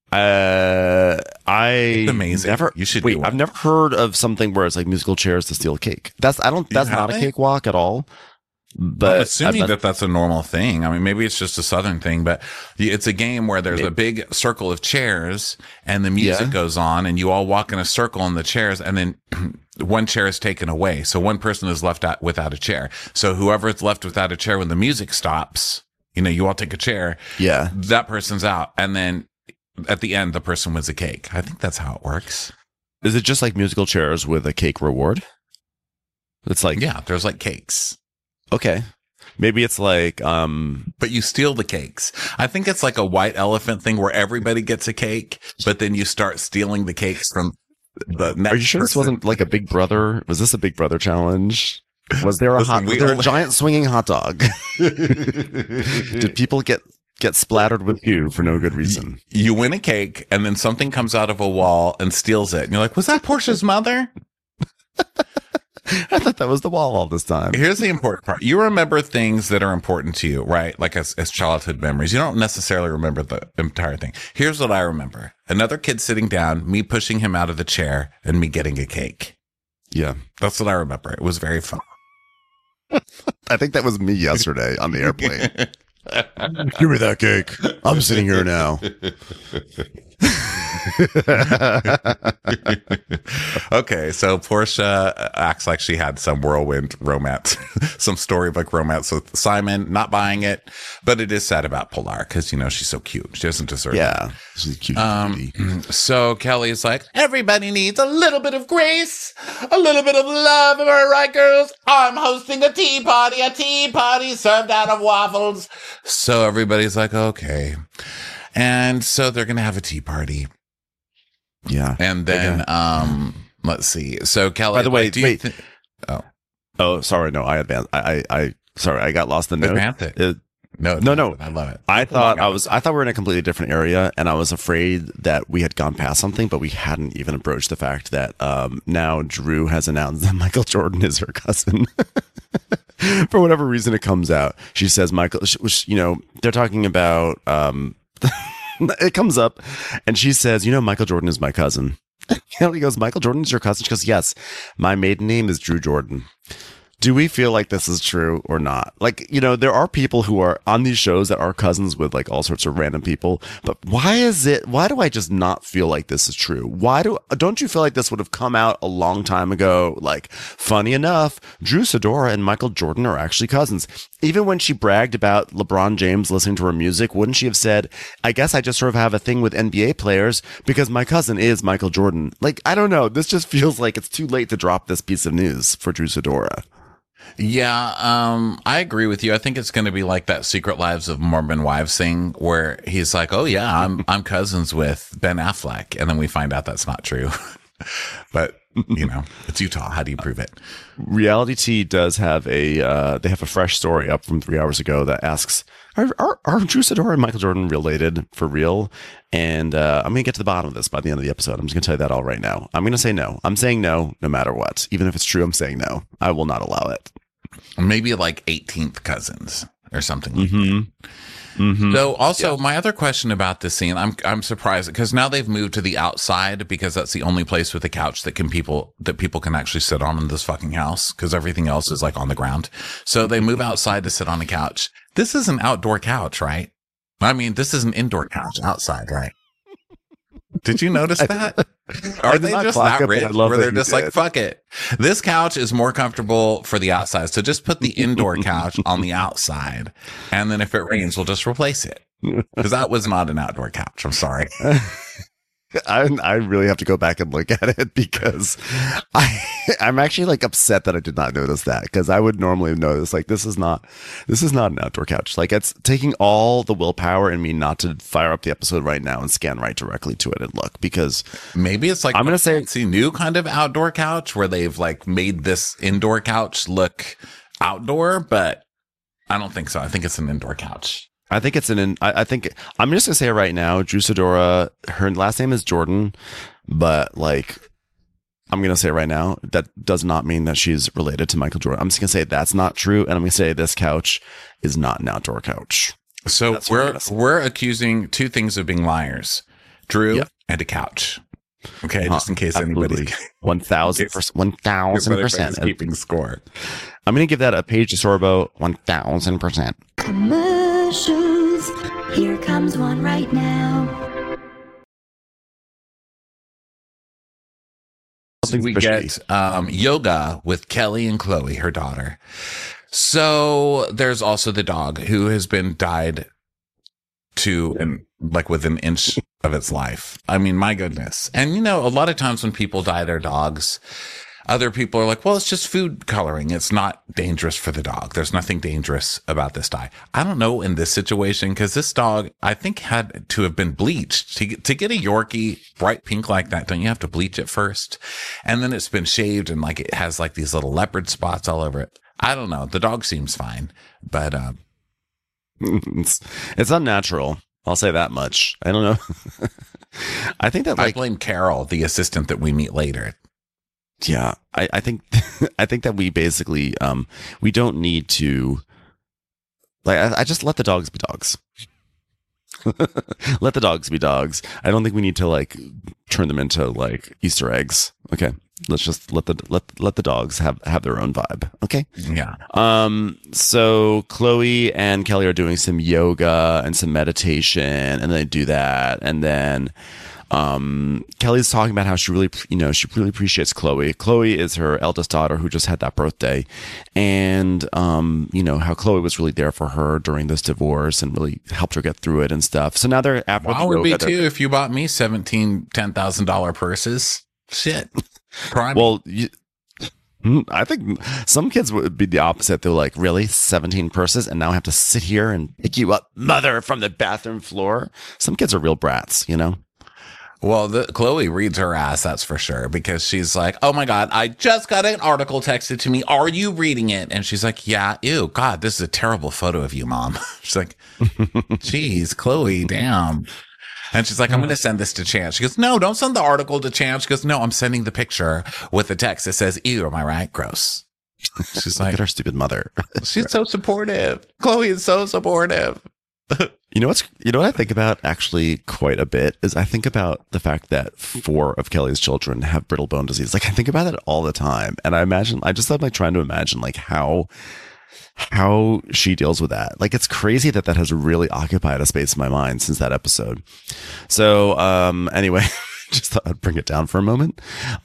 It's amazing. Never, You should wait. do one. I've never heard of something where it's like musical chairs to steal cake. That's not a haven't? cakewalk at all. But I'm assuming I've- that that's a normal thing. I mean, maybe it's just a Southern thing, but it's a game where there's a big circle of chairs and the music Yeah. goes on and you all walk in a circle in the chairs and then one chair is taken away. So one person is left out without a chair. So whoever is left without a chair when the music stops, you all take a chair. yeah. That person's out. And then at the end, the person wins a cake. I think that's how it works. Is it just like musical chairs with a cake reward? It's like, Yeah, there's like cakes. okay. Maybe it's like, But you steal the cakes. I think it's like a white elephant thing where everybody gets a cake, but then you start stealing the cakes from the next are you sure this person. wasn't like a Big Brother? Was this a Big Brother challenge? Was there Listen, was we there a only- giant swinging hot dog? Did people get splattered with goo for no good reason? You win a cake and then something comes out of a wall and steals it. And you're like, was that Portia's mother? I thought that was the wall all this time. Here's the important part. You remember things that are important to you, right? Like as childhood memories. You don't necessarily remember the entire thing. Here's what I remember. Another kid sitting down, me pushing him out of the chair and me getting a cake. Yeah. That's what I remember. It was very fun. I think that was me yesterday on the airplane. Give me that cake. I'm sitting here now. Okay, so Portia acts like she had some whirlwind romance, some storybook romance with Simon, not buying it, but it is sad about Pilar because, she's so cute. She doesn't deserve it. Yeah. She's a cute. cutie. So Kelly's like, everybody needs a little bit of grace, a little bit of love. Am I right, girls? I'm hosting a tea party served out of waffles. So everybody's like, okay. And so they're going to have a tea party. Yeah. And then, let's see. So Kelly, By the way, like, do you wait. thi- Oh, sorry. No, I advanced. Sorry, I got lost in the note. Advance it. No, No. I love it. I thought we were in a completely different area, and I was afraid that we had gone past something, but we hadn't even approached the fact that now Drew has announced that Michael Jordan is her cousin. For whatever reason, it comes out. She says Michael. They're talking about. It comes up, and she says, Michael Jordan is my cousin. Kelly goes, Michael Jordan is your cousin? She goes, yes. My maiden name is Drew Jordan. Do we feel like this is true or not? Like, there are people who are on these shows that are cousins with like all sorts of random people. But why do I just not feel like this is true? Don't you feel like this would have come out a long time ago? Like, funny enough, Drew Sidora and Michael Jordan are actually cousins. Even when she bragged about LeBron James listening to her music, wouldn't she have said, I guess I just sort of have a thing with NBA players because my cousin is Michael Jordan? Like, I don't know. This just feels like it's too late to drop this piece of news for Drew Sidora. Yeah, I agree with you. I think it's going to be like that Secret Lives of Mormon Wives thing where he's like, "Oh yeah, I'm cousins with Ben Affleck," and then we find out that's not true. But it's Utah. How do you prove it? Reality T does have they have a fresh story up from 3 hours ago that asks, are Drew Sidora and Michael Jordan related for real? And I'm going to get to the bottom of this by the end of the episode. I'm just going to tell you that all right now. I'm going to say no. I'm saying no matter what. Even if it's true, I'm saying no. I will not allow it. Maybe like 18th cousins or something. Mm-hmm. So also my other question about this scene, I'm surprised because now they've moved to the outside because that's the only place with a couch that people can actually sit on in this fucking house because everything else is like on the ground. So they move outside to sit on a couch. This is an outdoor couch, right? I mean, this is an indoor couch outside, right? Did you notice that? Are did they not just clock that it, but I rich love where that they're you just like, did. fuck it. This couch is more comfortable for the outside. So just put the indoor couch on the outside. And then if it rains, we'll just replace it. Because that was not an outdoor couch. I'm sorry. I really have to go back and look at it because I'm actually like upset that I did not notice that, because I would normally notice like this is not an outdoor couch. Like, it's taking all the willpower in me not to fire up the episode right now and scan right directly to it and look, because maybe it's like I'm gonna say it's a new kind of outdoor couch where they've like made this indoor couch look outdoor, but I don't think so. I think it's an indoor couch. I think it's I think I'm just gonna say it right now. Juicadora, her last name is Jordan, but like I'm gonna say it right now, that does not mean that she's related to Michael Jordan. I'm just gonna say that's not true, and I'm gonna say this couch is not an outdoor couch. So That's what we're accusing two things of being liars: Drew Yeah. and a couch. Okay, just in case anybody's 1,000% keeping score. I'm gonna give that a Paige DeSorbo 1,000%. Commercials. Here comes one right now. We get yoga with Kelly and Chloe, her daughter. So there's also the dog who has been died to and like within an inch of its life. I mean, my goodness. And you know, a lot of times when people dye their dogs, other people are like, well, it's just food coloring. It's not dangerous for the dog. There's nothing dangerous about this dye. I don't know in this situation, because this dog, I think, had to have been bleached. To get a Yorkie bright pink like that, don't you have to bleach it first? And then it's been shaved and like it has like these little leopard spots all over it. I don't know. The dog seems fine, but it's unnatural. I'll say that much. I don't know. I think that I like blame Carol, the assistant that we meet later. Yeah, I think I think that we basically we don't need to, like, I just let the dogs be dogs. Let the dogs be dogs. I don't think we need to like turn them into like Easter eggs. Okay, let's just let the dogs have their own vibe. Okay. Yeah. So Chloe and Kelly are doing some yoga and some meditation, and they do that, and then Kelly's talking about how she really appreciates Chloe. Chloe is her eldest daughter who just had that birthday, and how Chloe was really there for her during this divorce and really helped her get through it and stuff. So now they're after I would be too if you bought me $10,000 purses. Shit. Well, I think some kids would be the opposite. They're like, really, 17 purses, and now I have to sit here and pick you up, mother, from the bathroom floor. Some kids are real brats, you know. Well, Chloe reads her ass, that's for sure, because she's like, oh my God, I just got an article texted to me. Are you reading it? And she's like, yeah, ew, God, this is a terrible photo of you, Mom. She's like, geez, Chloe, damn. And she's like, I'm going to send this to Chance. She goes, no, don't send the article to Chance. She goes, no, I'm sending the picture with the text that says, ew, am I right? Gross. She's like, look at her stupid mother. She's so supportive. Chloe is so supportive. You know what I think about actually quite a bit is I think about the fact that 4 of Kelly's children have brittle bone disease. Like, I think about that all the time, and I'm like trying to imagine like how she deals with that. Like, it's crazy that has really occupied a space in my mind since that episode. So anyway, just thought I'd bring it down for a moment.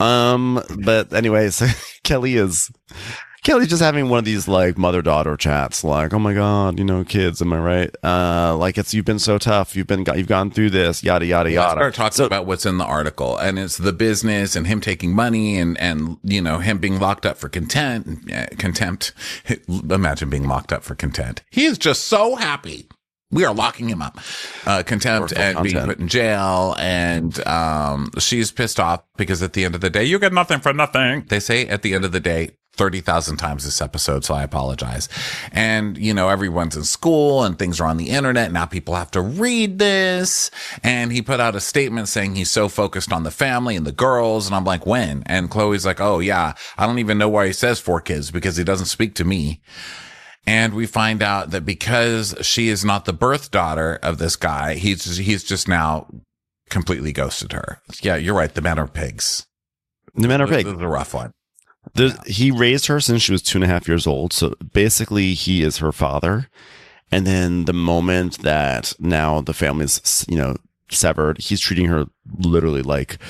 But anyway, so Kelly's just having one of these like mother-daughter chats, like, oh my God, kids, am I right? Like, you've been so tough, you've gone through this, yada yada yada. Start talking about what's in the article, and it's the business and him taking money and him being locked up for contempt. Imagine being locked up for contempt. He is just so happy. We are locking him up. Contempt and being put in jail. And she's pissed off because at the end of the day, you get nothing for nothing. They say at the end of the day 30,000 times this episode, so I apologize. And, everyone's in school and things are on the internet. Now people have to read this. And he put out a statement saying he's so focused on the family and the girls. And I'm like, when? And Chloe's like, oh, yeah, I don't even know why he says 4 kids because he doesn't speak to me. And we find out that because she is not the birth daughter of this guy, he's just now completely ghosted her. Yeah, you're right. The men are pigs. The men are pigs. This is a rough one. He raised her since she was 2.5 years old. So basically he is her father. And then the moment that now the family's, severed, he's treating her literally like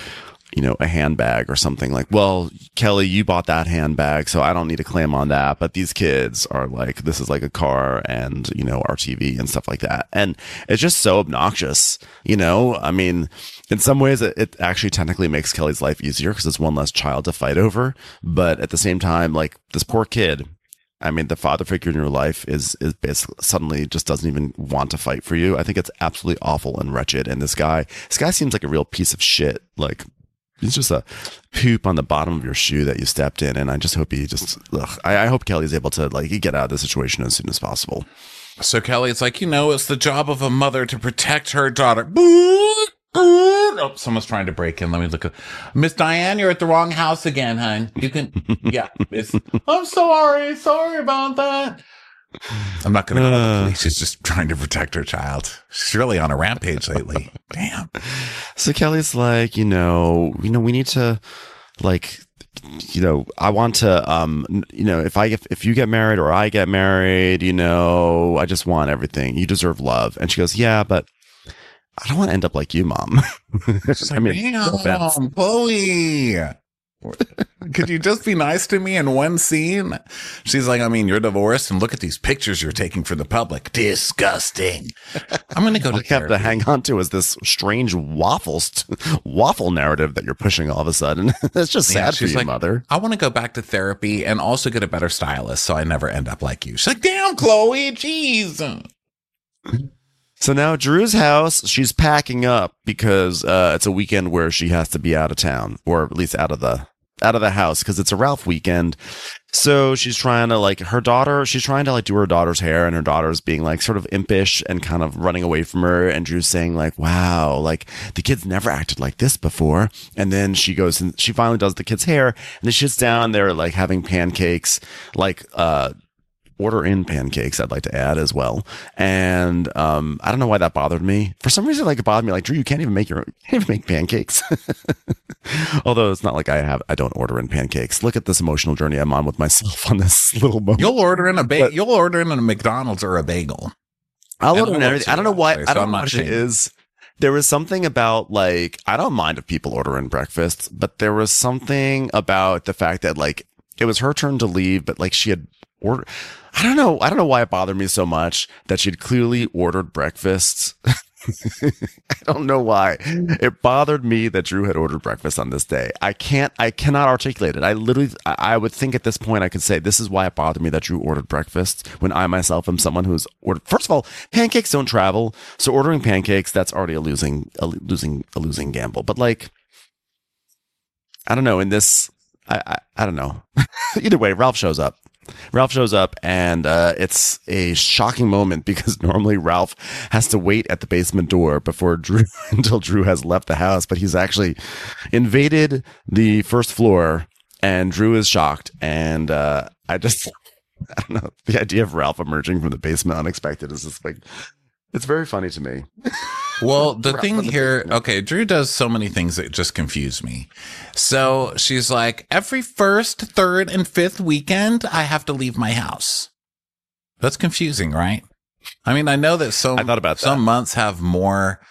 a handbag or something like, well, Kelly, you bought that handbag, so I don't need to claim on that. But these kids are like, this is like a car and, our TV and stuff like that. And it's just so obnoxious, I mean, in some ways it actually technically makes Kelly's life easier because it's one less child to fight over. But at the same time, like this poor kid, I mean, the father figure in your life is basically suddenly just doesn't even want to fight for you. I think it's absolutely awful and wretched. And this guy seems like a real piece of shit. Like, he's just a poop on the bottom of your shoe that you stepped in. And I just hope I hope Kelly's able to get out of the situation as soon as possible. So Kelly, it's like, it's the job of a mother to protect her daughter. Oh, someone's trying to break in. Let me look at Miss Diane. You're at the wrong house again, hon. You can, yeah. I'm sorry about that. I'm not going to call the police. She's just trying to protect her child. She's really on a rampage lately. Damn. So Kelly's like, we need to, I want to, if you get married or I get married, I just want everything. You deserve love. And she goes, yeah, but I don't want to end up like you, Mom. She's like, damn, Chloe. Could you just be nice to me in one scene? She's like, I mean, you're divorced and look at these pictures you're taking for the public. Disgusting. I'm going to go to have to hang on to is this strange waffle narrative that you're pushing all of a sudden. It's just sad for you, Mother. I want to go back to therapy and also get a better stylist so I never end up like you. She's like, damn, Chloe, jeez. So now Drew's house, she's packing up because it's a weekend where she has to be out of town, or at least out of the house because it's a Ralph weekend. So she's trying to she's trying to do her daughter's hair, and her daughter's being like sort of impish and kind of running away from her. And Drew's saying like, wow, like the kid's never acted like this before. And then she goes and she finally does the kid's hair, and then she sits down there like having pancakes, order in pancakes, I'd like to add as well. And I don't know why that bothered me. For some reason, it bothered me. Like, Drew, you can't even make pancakes. Although it's not like I don't order in pancakes. Look at this emotional journey I'm on with myself on this little moment. You'll order in a McDonald's or a bagel. I'll order in everything. I don't know why. I don't know what it is. There was something about I don't mind if people order in breakfast, but there was something about the fact that it was her turn to leave, but she had ordered. I don't know why it bothered me so much that she'd clearly ordered breakfast. I don't know why. It bothered me that Drew had ordered breakfast on this day. I cannot articulate it. I would think at this point I could say this is why it bothered me that Drew ordered breakfast when I myself am someone who's ordered. First of all, pancakes don't travel. So ordering pancakes, that's already a losing gamble. But I don't know in this, I don't know. Either way, Ralph shows up. And it's a shocking moment because normally Ralph has to wait at the basement door until Drew has left the house, but he's actually invaded the first floor and Drew is shocked. And I don't know, the idea of Ralph emerging from the basement unexpected is just it's very funny to me. Well, the thing here, okay, Drew does so many things that just confuse me. So she's like, every first, third, and fifth weekend, I have to leave my house. That's confusing, right? I mean, I know that I thought about some months have more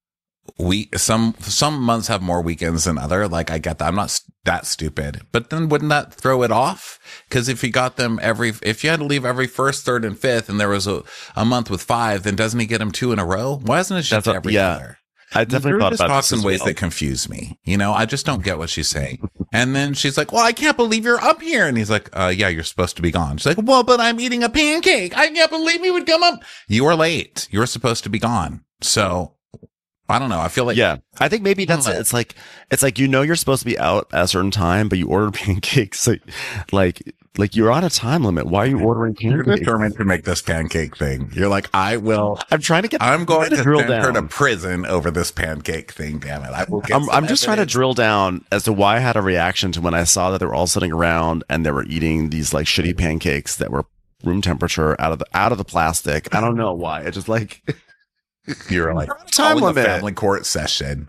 some months have more weekends than other. I get that. I'm not that stupid, but then wouldn't that throw it off? Because if you got them if you had to leave every first, third, and fifth, and there was a month with 5, then doesn't he get them 2 in a row? Why isn't it just every other? I definitely thought about this in ways that confuse me. I just don't get what she's saying. And then she's like, well, I can't believe you're up here. And he's like, yeah, you're supposed to be gone. She's like, well, but I'm eating a pancake. I can't believe you would come up. You are late. You're supposed to be gone. So I don't know. I feel like, yeah, I think maybe that's it. It's like, you're supposed to be out at a certain time, but you ordered pancakes. So, you're on a time limit. Why are you ordering pancakes? You're determined to make this pancake thing. You're like, I'm going to send her to prison over this pancake thing. Damn it. I will get I'm just trying to drill down as to why I had a reaction to when I saw that they were all sitting around and they were eating these shitty pancakes that were room temperature out of the plastic. I don't know why. It just you're time limit. Family court session.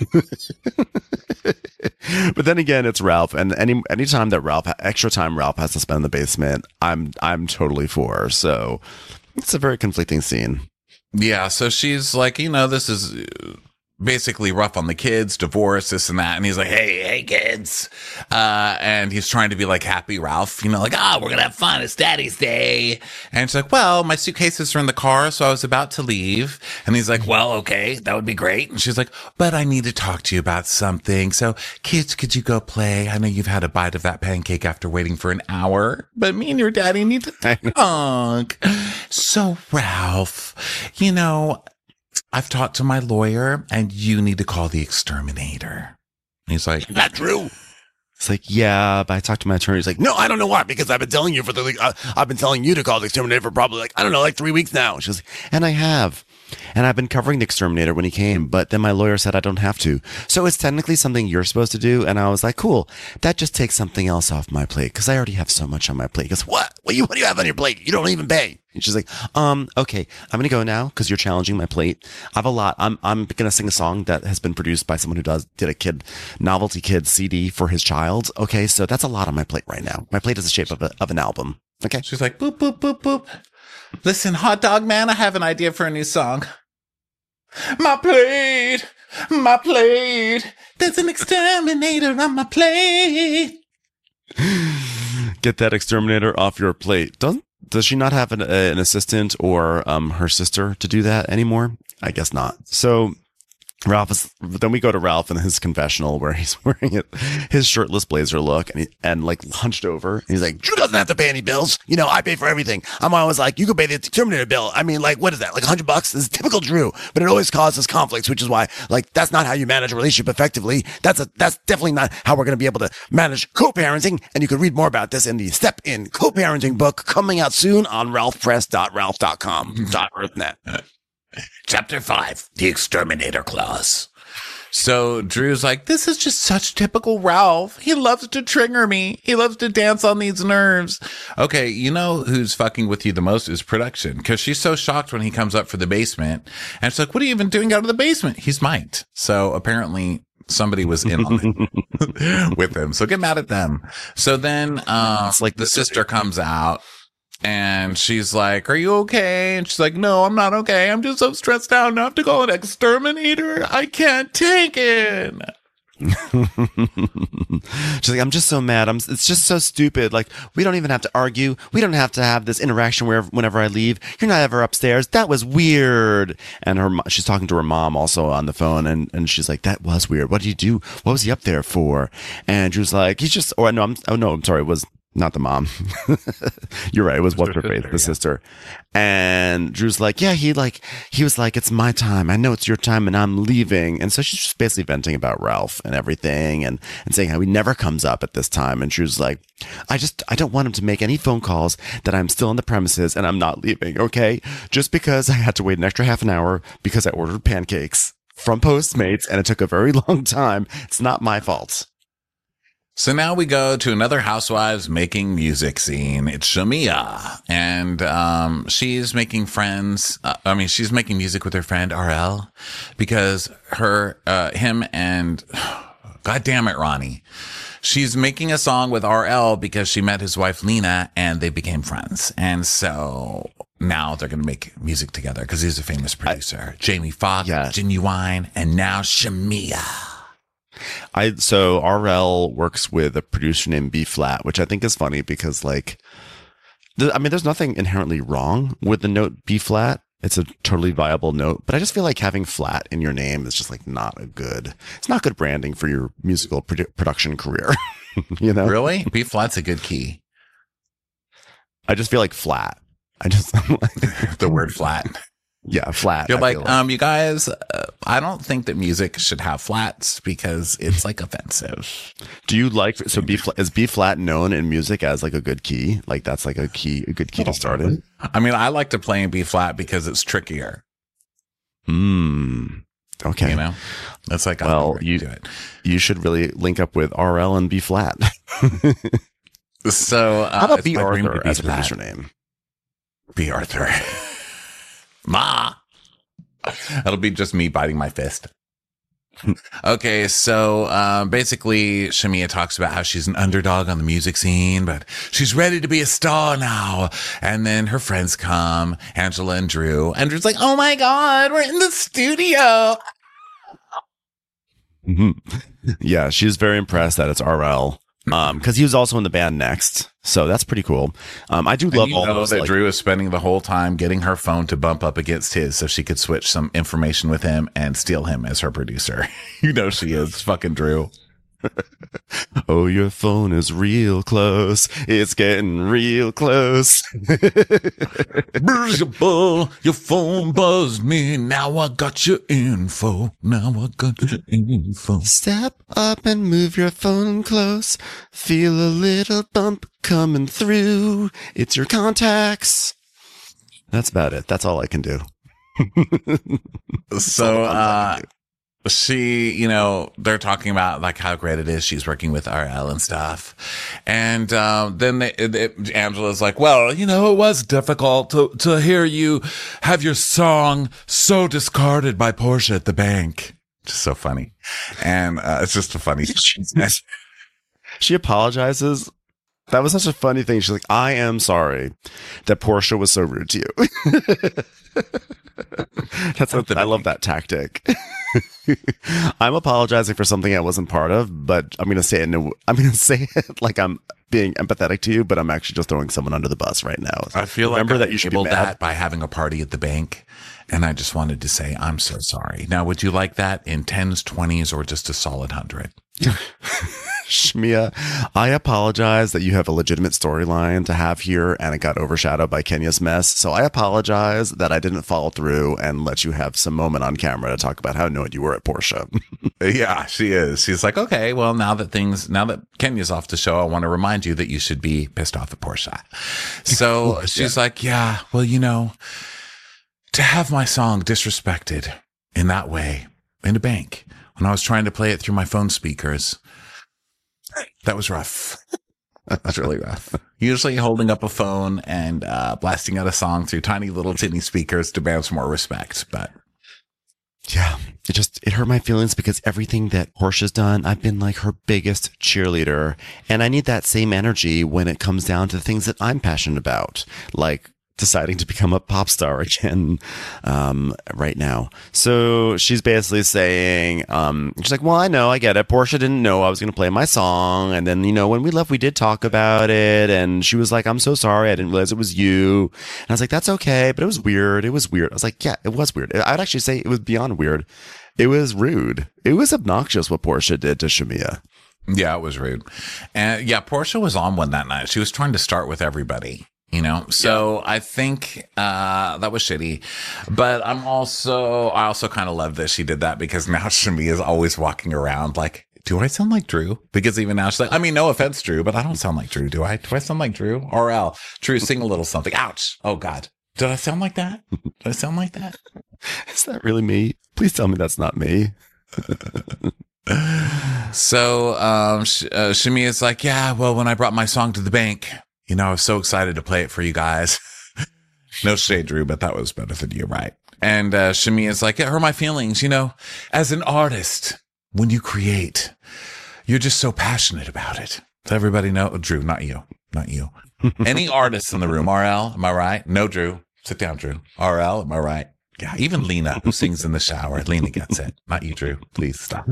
But then again, it's Ralph, and anytime that extra time Ralph has to spend in the basement, I'm totally for. So it's a very conflicting scene. Yeah, so she's like, this is basically rough on the kids, divorce, this and that. And he's like, hey, kids. And he's trying to be like Happy Ralph, like, we're going to have fun. It's Daddy's Day. And she's like, well, my suitcases are in the car, so I was about to leave. And he's like, well, okay, that would be great. And she's like, but I need to talk to you about something. So kids, could you go play? I know you've had a bite of that pancake after waiting for an hour, but me and your daddy need to talk. So Ralph, I've talked to my lawyer and you need to call the exterminator. And he's like, not true. It's like, yeah, but I talked to my attorney. He's like, no, I don't know why, because I've been telling you I've been telling you to call the exterminator for probably 3 weeks now. She's like, and I have. And I've been covering the exterminator when he came, but then my lawyer said I don't have to. So it's technically something you're supposed to do. And I was like, cool, that just takes something else off my plate because I already have so much on my plate. He goes, what do you have on your plate? You don't even pay. And she's like, okay, I'm going to go now because you're challenging my plate. I have a lot. I'm going to sing a song that has been produced by someone who did a novelty kid CD for his child. Okay, so that's a lot on my plate right now. My plate is the shape of an album. Okay. She's like, boop, boop, boop, boop. Listen, hot dog man, I have an idea for a new song. My plate. There's an exterminator on my plate. Get that exterminator off your plate. Does she not have an assistant or her sister to do that anymore? I guess not. So then we go to Ralph in his confessional where he's wearing his shirtless blazer look and like hunched over. And he's like, Drew doesn't have to pay any bills. I pay for everything. I'm always like, you could pay the exterminator bill. I mean, like, what is that? Like $100? This is typical Drew, but it always causes conflicts, which is why, like, that's not how you manage a relationship effectively. That's definitely not how we're going to be able to manage co-parenting. And you can read more about this in the Step In Co-Parenting book coming out soon on ralphpress.ralph.com.earthnet. Chapter 5, The Exterminator Clause. So Drew's like, this is just such typical Ralph. He loves to trigger me. He loves to dance on these nerves. Okay, who's fucking with you the most is production, because she's so shocked when he comes up for the basement. And she's like, what are you even doing out of the basement? He's mic'd. So apparently somebody was in on it with him. So get mad at them. So then it's like the sister comes out. And she's like, are you okay? And she's like, no, I'm not okay. I'm just so stressed out. Now I have to call an exterminator. I can't take it. She's like, I'm just so mad. It's just so stupid. Like, we don't even have to argue. We don't have to have this interaction whenever I leave. You're not ever upstairs. That was weird. And she's talking to her mom also on the phone. And she's like, that was weird. What did you do? What was he up there for? And Drew's like, I'm sorry. It was not the mom. You're right. It was what's her face, the sister. And Drew's like, yeah, he was like, it's my time. I know it's your time and I'm leaving. And so she's just basically venting about Ralph and everything and saying how he never comes up at this time. And Drew's like, I don't want him to make any phone calls that I'm still on the premises and I'm not leaving. Okay. Just because I had to wait an extra half an hour because I ordered pancakes from Postmates and it took a very long time. It's not my fault. So now we go to another Housewives making music scene. It's Shamia, and she's making friends. She's making music with her friend RL because him and God damn it, Ronnie. She's making a song with RL because she met his wife Lena and they became friends. And so now they're going to make music together because he's a famous producer. Jamie Foxx, Genuine, and now Shamia. So RL works with a producer named B Flat, which I think is funny because there's nothing inherently wrong with the note B Flat. It's a totally viable note, but I just feel like having flat in your name is just like it's not good branding for your musical production career. Really? B Flat's a good key. I just feel like flat. I'm like the word flat. Yeah, flat. You're like, you guys, I don't think that music should have flats because it's like offensive. Do you like, so is B flat known in music as like a good key? Like that's like a good key to start in? I mean, I like to play in B flat because it's trickier. Okay. That's like, you should really link up with RL and B flat. So, how about B Arthur as a producer name? B Arthur. Ma. That'll be just me biting my fist. Okay, so basically Shamia talks about how she's an underdog on the music scene, but she's ready to be a star now. And then her friends come, Angela and Drew. And Drew's like, oh my God, we're in the studio. Yeah, she's very impressed that it's RL. Because he was also in the band Next, so that's pretty cool. I do love all those. That Drew is spending the whole time getting her phone to bump up against his, so she could switch some information with him and steal him as her producer. You know she is fucking Drew. Oh, your phone is real close. It's getting real close. Your phone buzzed me. Now I got your info. Step up and move your phone close. Feel a little bump coming through. It's your contacts. That's about it. That's all I can do. So, she, you know, they're talking about like how great it is she's working with RL and stuff. And then Angela's like, well, You know, it was difficult to hear you have your song so discarded by Portia at the bank. just so funny. And it's just a funny. She apologizes. That was such a funny thing. She's like, I am sorry that Portia was so rude to you. I love that tactic. I'm apologizing for something I wasn't part of, but I'm going to say it. I'm going to say it like I'm being empathetic to you, but I'm actually just throwing someone under the bus right now. I feel Remember like that you should be mad. that by having a party at the bank, and I just wanted to say I'm so sorry. Now, would you like that in 10s, 20s, or just a solid 100? Shmia, I apologize that you have a legitimate storyline to have here and it got overshadowed by Kenya's mess. So I apologize that I didn't follow through and let you have some moment on camera to talk about how annoyed you were at Portia. Yeah, she is. She's like, okay, well, now that Kenya's off the show, I want to remind you that you should be pissed off at Portia. So she's like, yeah, well, you know, to have my song disrespected in that way in a bank when I was trying to play it through my phone speakers, that was rough. That's really rough. Usually holding up a phone and blasting out a song through tiny little tinny speakers demands more respect, but yeah, it hurt my feelings because everything that Portia's done, I've been like her biggest cheerleader. And I need that same energy when it comes down to things that I'm passionate about, like deciding to become a pop star again right now. So she's basically saying, she's like, well, I get it. Portia didn't know I was going to play my song. And then, you know, when we left, we did talk about it. And she was like, I'm so sorry. I didn't realize it was you. And I was like, that's okay. But it was weird. I was like, yeah, it was weird. I'd actually say it was beyond weird. It was rude. It was obnoxious what Portia did to Shmia. Yeah, it was rude. And yeah, Portia was on one that night. She was trying to start with everybody. You know, so I think that was shitty, but I also kind of love that she did that because now Shmia is always walking around like, do I sound like Drew? Because even now she's like, I mean, no offense, Drew, but I don't sound like Drew, do I? Do I sound like Drew? RL, Drew, sing a little something. Ouch. Oh God. Did I sound like that? Did I sound like that? Is that really me? Please tell me that's not me. So Shmia's like, yeah, well, when I brought my song to the bank, you know, I was so excited to play it for you guys. No shade, Drew, but that was better than you, right? And Shmia's like, it hurt my feelings. You know, as an artist, when you create, you're just so passionate about it. Does everybody know? Drew, not you. Any artists in the room? RL, am I right? No, Drew. Sit down, Drew. RL, am I right? Yeah, even Lena, who sings in the shower. Lena gets it. Not you, Drew. Please stop.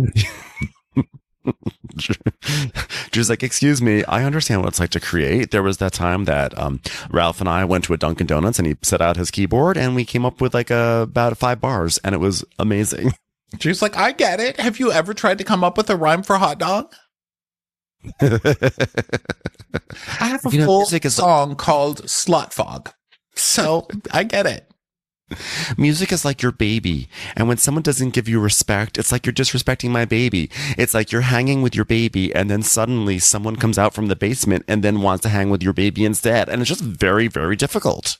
Drew's like, excuse me, I understand what it's like to create. There was that time that Ralph and I went to a Dunkin' Donuts and he set out his keyboard and we came up with like about 5 bars and it was amazing. Drew's like, I get it. Have you ever tried to come up with a rhyme for hot dog? I have a full song called Slut Fog. So I get it. Music is like your baby. And when someone doesn't give you respect, it's like you're disrespecting my baby. It's like you're hanging with your baby and then suddenly someone comes out from the basement and then wants to hang with your baby instead. And it's just very, very difficult.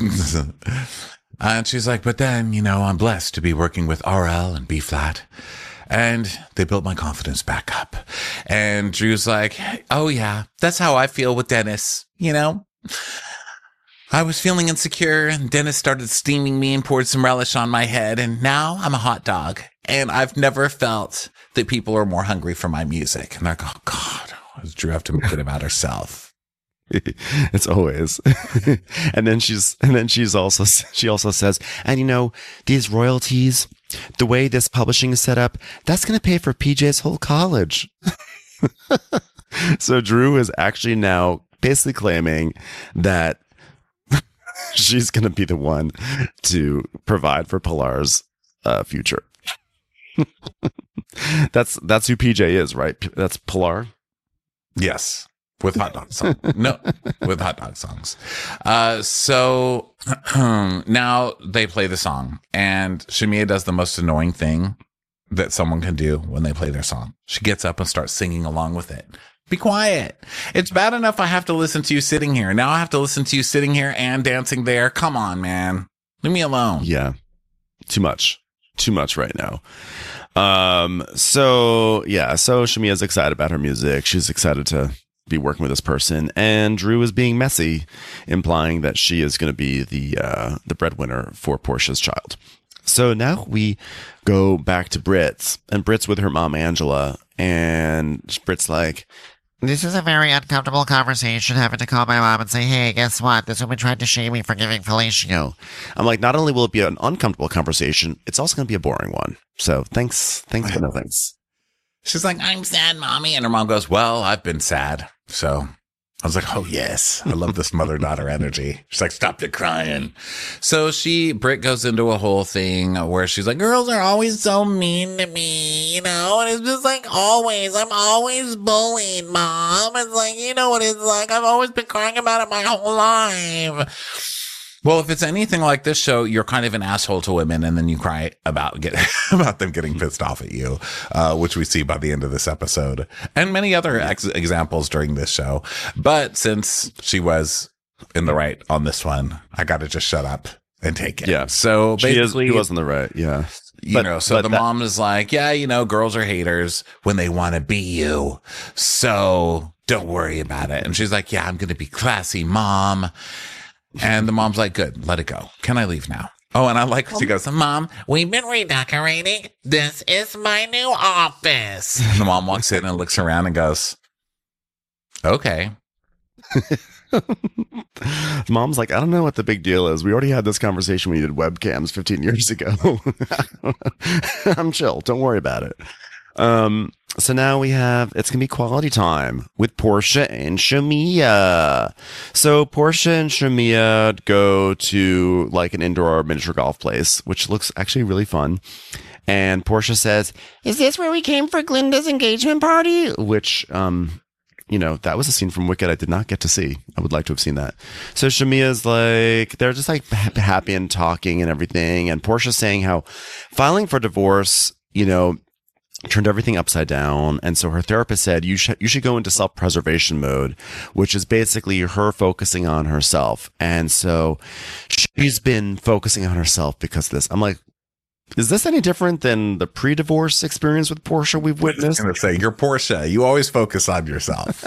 And she's like, but then, you know, I'm blessed to be working with RL and B flat. And they built my confidence back up. And Drew's like, oh yeah, that's how I feel with Dennis, you know? I was feeling insecure and Dennis started steaming me and poured some relish on my head. And now I'm a hot dog. And I've never felt that people are more hungry for my music. And I go, oh God, does Drew have to make it about herself? It's always. and then she also says, and you know, these royalties, the way this publishing is set up, that's going to pay for PJ's whole college. So Drew is actually now basically claiming that she's going to be the one to provide for Pilar's future. That's who PJ is, right? That's Pilar. Yes. With hot dog songs. No, with hot dog songs. So now they play the song, and Shamia does the most annoying thing that someone can do when they play their song. She gets up and starts singing along with it. Be quiet. It's bad enough I have to listen to you sitting here. Now I have to listen to you sitting here and dancing there. Come on, man. Leave me alone. Yeah. Too much right now. So Shamia's excited about her music. She's excited to be working with this person, and Drew is being messy, implying that she is going to be the breadwinner for Portia's child. So now we go back to Brit's, and Brit's with her mom Angela, and Brit's like, This is a very uncomfortable conversation, having to call my mom and say, hey, guess what? This woman tried to shame me for giving fellatio. I'm like, not only will it be an uncomfortable conversation, it's also going to be a boring one. So thanks, but no thanks. She's like, I'm sad, mommy. And her mom goes, well, I've been sad. So I was like, oh, yes. I love this mother-daughter energy. She's like, stop the crying. So Britt goes into a whole thing where she's like, girls are always so mean to me, you know? And it's just like, always. I'm always bullied, Mom. It's like, you know what it's like. I've always been crying about it my whole life. Well, if it's anything like this show, you're kind of an asshole to women, and then you cry about them getting pissed off at you, which we see by the end of this episode, and many other examples during this show. But since she was in the right on this one, I got to just shut up and take it. Yeah. So basically, he was in the right. Yeah. The mom is like, yeah, girls are haters when they want to be you. So don't worry about it. And she's like, yeah, I'm going to be classy, Mom. And the mom's like, good, let it go. Can I leave now? Oh, and I like, she goes, Mom, we've been redecorating. This is my new office. And the mom walks in and looks around and goes, okay. Mom's like, I don't know what the big deal is. We already had this conversation when you did webcams 15 years ago. I'm chill. Don't worry about it. So now it's going to be quality time with Portia and Shamia. So Portia and Shamia go to like an indoor miniature golf place, which looks actually really fun. And Portia says, is this where we came for Glinda's engagement party? Which, that was a scene from Wicked I did not get to see. I would like to have seen that. So Shamia's like, they're just like happy and talking and everything. And Portia's saying how filing for divorce, turned everything upside down. And so her therapist said, you should go into self-preservation mode, which is basically her focusing on herself. And so she's been focusing on herself because of this. I'm like, is this any different than the pre-divorce experience with Portia we've witnessed? I was going to say, you're Portia. You always focus on yourself.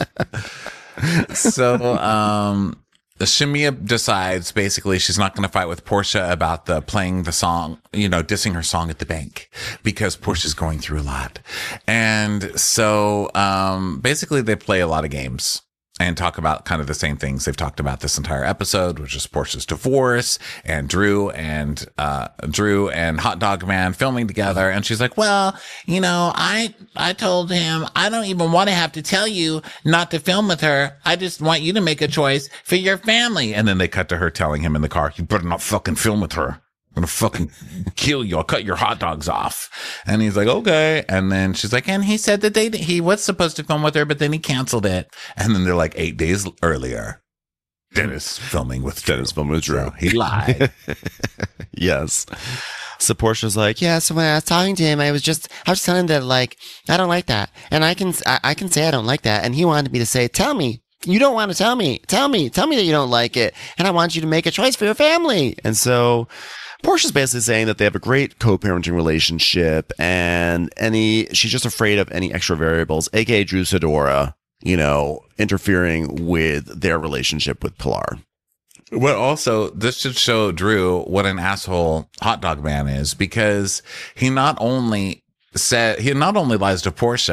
So, Shamia decides basically she's not going to fight with Portia about playing the song, dissing her song at the bank because Portia's going through a lot. And so, basically they play a lot of games and talk about kind of the same things they've talked about this entire episode, which is Portia's divorce and Drew and Hot Dog Man filming together. And she's like, well, I told him I don't even want to have to tell you not to film with her. I just want you to make a choice for your family. And then they cut to her telling him in the car, you better not fucking film with her. I'm going to fucking kill you. I'll cut your hot dogs off. And he's like, okay. And then she's like, and he said that he was supposed to film with her, but then he canceled it. And then they're like 8 days earlier, Dennis filming with Drew. So he lied. Yes. So Portia's like, yeah, so when I was talking to him, I was telling him that, like, I don't like that. And I can say I don't like that. And he wanted me to say, tell me. You don't want to tell me that you don't like it. And I want you to make a choice for your family. And so Portia's basically saying that they have a great co-parenting relationship and she's just afraid of any extra variables, aka Drew Sidora, interfering with their relationship with Pilar. Well, also, this should show Drew what an asshole Hot Dog Man is, because he not only lies to Portia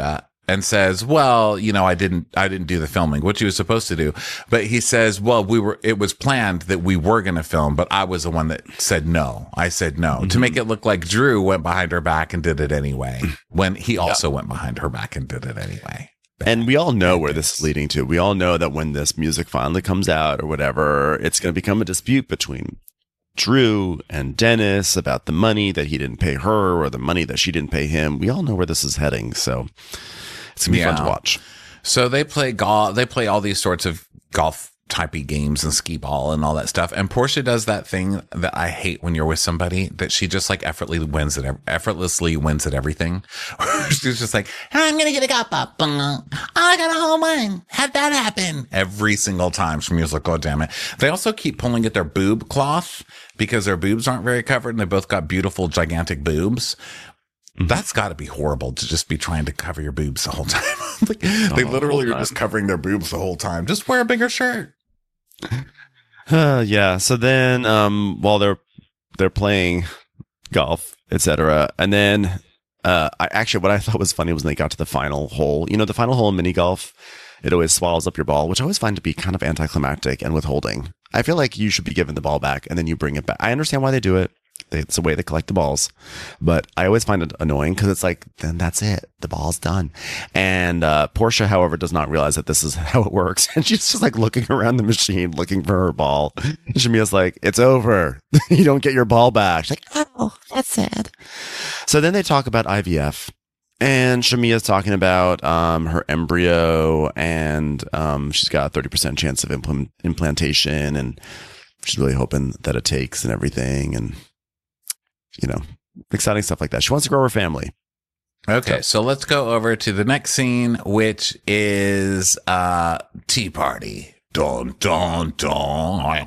and says, well, I didn't do the filming, which he was supposed to do. But he says, well, it was planned that we were going to film, but I was the one that said no. I said no to make it look like Drew went behind her back and did it anyway, when he also went behind her back and did it anyway. And we all know where this is leading to. We all know that when this music finally comes out or whatever, it's going to become a dispute between Drew and Dennis about the money that he didn't pay her or the money that she didn't pay him. We all know where this is heading. So it's going to be fun to watch. So they play golf. They play all these sorts of golf typey games and skee ball and all that stuff. And Portia does that thing that I hate when you're with somebody, that she just like effortlessly wins at everything. She's just like, I'm going to get a golf ball. Oh, I got a home run. How'd that happen? every single time. She was like, oh, damn it. They also keep pulling at their boob cloth because their boobs aren't very covered and they both got beautiful, gigantic boobs. That's got to be horrible to just be trying to cover your boobs the whole time. They literally are just covering their boobs the whole time. Just wear a bigger shirt. Yeah. So then, while they're playing golf, etc., and then, what I thought was funny was when they got to the final hole. The final hole in mini golf, it always swallows up your ball, which I always find to be kind of anticlimactic and withholding. I feel like you should be given the ball back and then you bring it back. I understand why they do it. It's a way they collect the balls, but I always find it annoying because it's like, then that's it. The ball's done. And Portia, however, does not realize that this is how it works. And she's just like looking around the machine, looking for her ball. And Shamia's like, it's over. You don't get your ball back. She's like, oh, that's sad. So then they talk about IVF. And Shamia's talking about her embryo, and she's got a 30% chance of implantation. And she's really hoping that it takes and everything. And exciting stuff like that. She wants to grow her family. Okay, so let's go over to the next scene, which is tea party. Dun, dun, dun.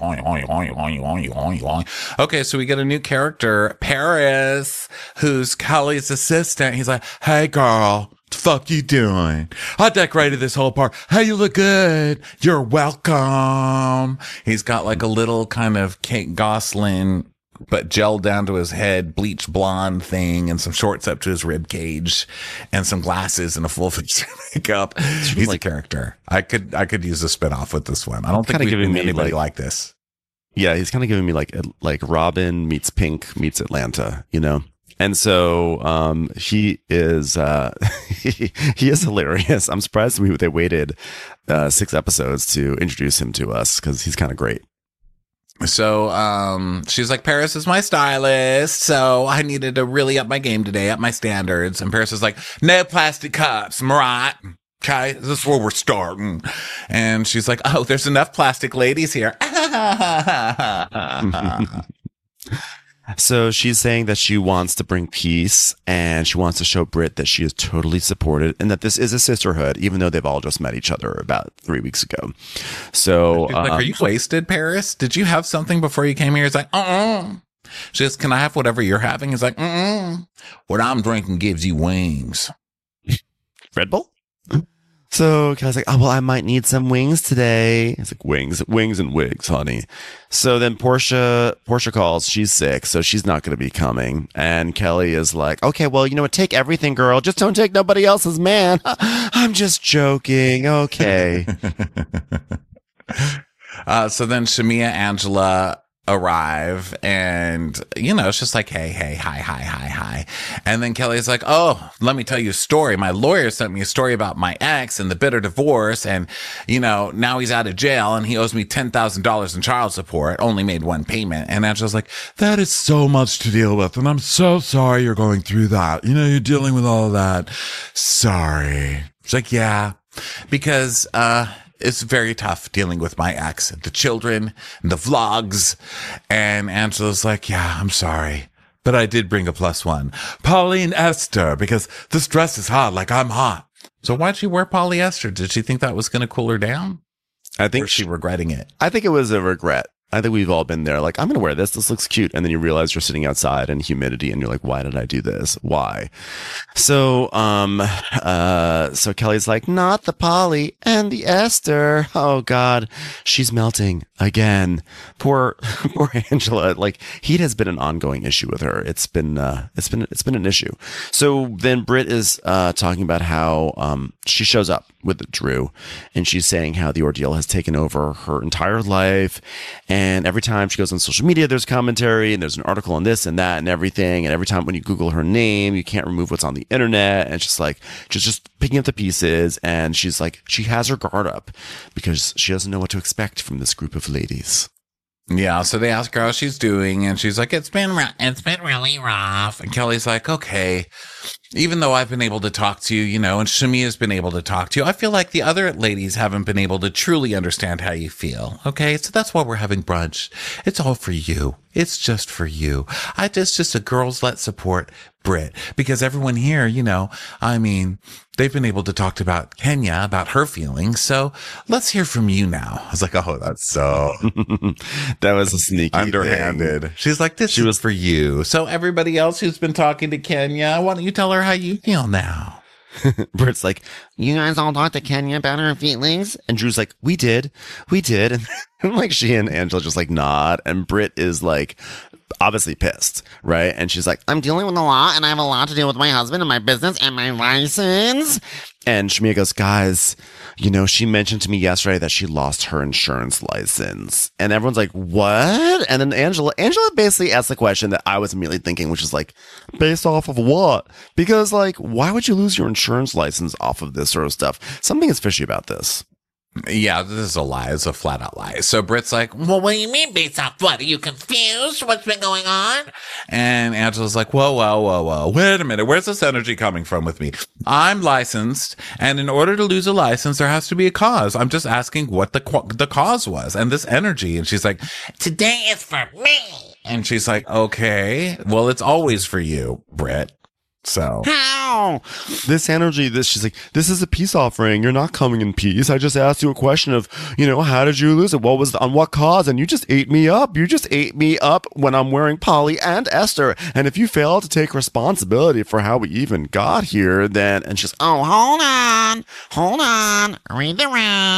Okay, so we get a new character, Paris, who's Kelly's assistant. He's like, hey, girl. The fuck you doing? I decorated this whole part. Hey, you look good. You're welcome. He's got like a little kind of Kate Gosselin, but gel down to his head, bleach blonde thing, and some shorts up to his rib cage, and some glasses and a full face of makeup. He's like a character. I could use a spinoff with this one. I don't think we've been anybody like this. Yeah, he's kind of giving me like Robin meets Pink meets Atlanta, And so he is he is hilarious. I'm surprised they waited 6 episodes to introduce him to us because he's kind of great. So she's like, Paris is my stylist, so I needed to really up my game today, up my standards. And Paris is like, no plastic cups, am I right? Okay, this is where we're starting. And she's like, oh, there's enough plastic ladies here. So she's saying that she wants to bring peace and she wants to show Britt that she is totally supported and that this is a sisterhood, even though they've all just met each other about 3 weeks ago. So, like, are you wasted, Paris? Did you have something before you came here? He's like, She says, can I have whatever you're having? He's like, what I'm drinking gives you wings. Red Bull? So Kelly's like, oh, well, I might need some wings today. It's like, wings and wigs, honey. So then Portia calls. She's sick, so she's not going to be coming. And Kelly is like, okay, well, you know what? Take everything, girl. Just don't take nobody else's man. I'm just joking. Okay. So then Shamia, Angela arrive, and it's just like, hey, hi. And then Kelly's like, oh, let me tell you a story. My lawyer sent me a story about my ex and the bitter divorce, and now he's out of jail and he owes me $10,000 in child support, only made one payment. And Angela's like, that is so much to deal with, and I'm so sorry you're going through that. You're dealing with all of that. Sorry. It's like, yeah, because it's very tough dealing with my ex, the children, and the vlogs. And Angela's like, yeah, I'm sorry, but I did bring a +1. Pauline Esther, because this dress is hot like I'm hot. So why'd she wear polyester? Did she think that was going to cool her down? I think or is she regretting it? I think it was a regret. I think we've all been there. Like, I'm going to wear this. This looks cute. And then you realize you're sitting outside in humidity and you're like, why did I do this? Why? So, so Kelly's like, not the Polly and the Esther. Oh God, she's melting again. Poor Angela. Like, heat has been an ongoing issue with her. It's been an issue. So then Britt is talking about how she shows up with Drew, and she's saying how the ordeal has taken over her entire life, and every time she goes on social media, there's commentary and there's an article on this and that and everything, and every time when you Google her name, you can't remove what's on the internet, and it's just like just picking up the pieces, and she's like, she has her guard up because she doesn't know what to expect from this group of ladies. Yeah, so they ask her how she's doing, and she's like, it's been really rough. And Kelly's like, okay, even though I've been able to talk to you, and Shamia's been able to talk to you, I feel like the other ladies haven't been able to truly understand how you feel. Okay, so that's why we're having brunch. It's all for you. It's just for you. Just a girls let's support Britt, because everyone here, they've been able to talk about Kenya, about her feelings. So let's hear from you now. I was like, oh, that's so that was a sneaky underhanded thing. She's like, this was for you. So everybody else who's been talking to Kenya, why don't you tell her how you feel now? Britt's like, you guys all talked to Kenya about her feelings? And Drew's like, we did. And like she and Angela just like nod, and Britt is like obviously pissed, right? And she's like, I'm dealing with the law, and I have a lot to deal with my husband and my business and my license. And Shamia goes, guys, she mentioned to me yesterday that she lost her insurance license. And everyone's like, what? And then Angela basically asked the question that I was immediately thinking, which is like, based off of what? Because like, why would you lose your insurance license off of this sort of stuff? Something is fishy about this. Yeah, this is a lie. It's a flat out lie. So Britt's like, well, what do you mean based off what? Are you confused? What's been going on? And Angela's like, whoa. Wait a minute. Where's this energy coming from with me? I'm licensed, and in order to lose a license, there has to be a cause. I'm just asking what the cause was and this energy. And she's like, today is for me. And she's like, okay, well, it's always for you, Britt. So how this energy, she's like, this is a peace offering. You're not coming in peace. I just asked you a question of, how did you lose it? What was on what cause? And you just ate me up. You just ate me up when I'm wearing Polly and Esther. And if you fail to take responsibility for how we even got here, then, and she's, oh, hold on. Read the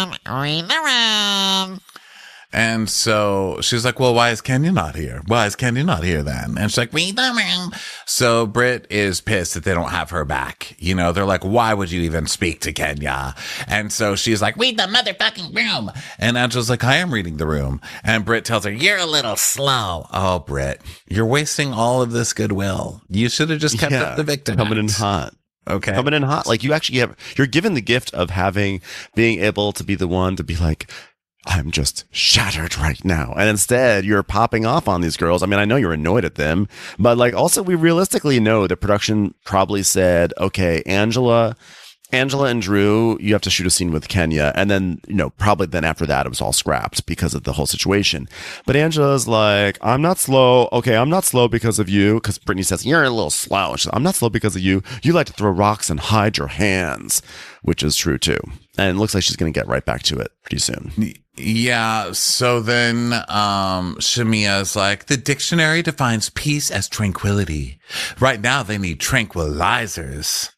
room. And so she's like, well, why is Kenya not here? Why is Kenya not here then? And she's like, read the room. So Britt is pissed that they don't have her back. They're like, why would you even speak to Kenya? And so she's like, read the motherfucking room. And Angela's like, I am reading the room. And Britt tells her, you're a little slow. Oh, Britt, you're wasting all of this goodwill. You should have just kept up the victim. Coming in hot. Okay. Coming in hot. Like, you actually you're given the gift of being able to be the one to be like, I'm just shattered right now. And instead, you're popping off on these girls. I mean, I know you're annoyed at them, but like, also, we realistically know the production probably said, okay, Angela and Drew, you have to shoot a scene with Kenya. And then, probably then after that, it was all scrapped because of the whole situation. But Angela's like, I'm not slow. Okay, I'm not slow because of you. Because Brittany says, you're a little slow. She's like, I'm not slow because of you. You like to throw rocks and hide your hands, which is true too. And it looks like she's going to get right back to it pretty soon. Yeah. So then Shamia's like, the dictionary defines peace as tranquility. Right now, they need tranquilizers.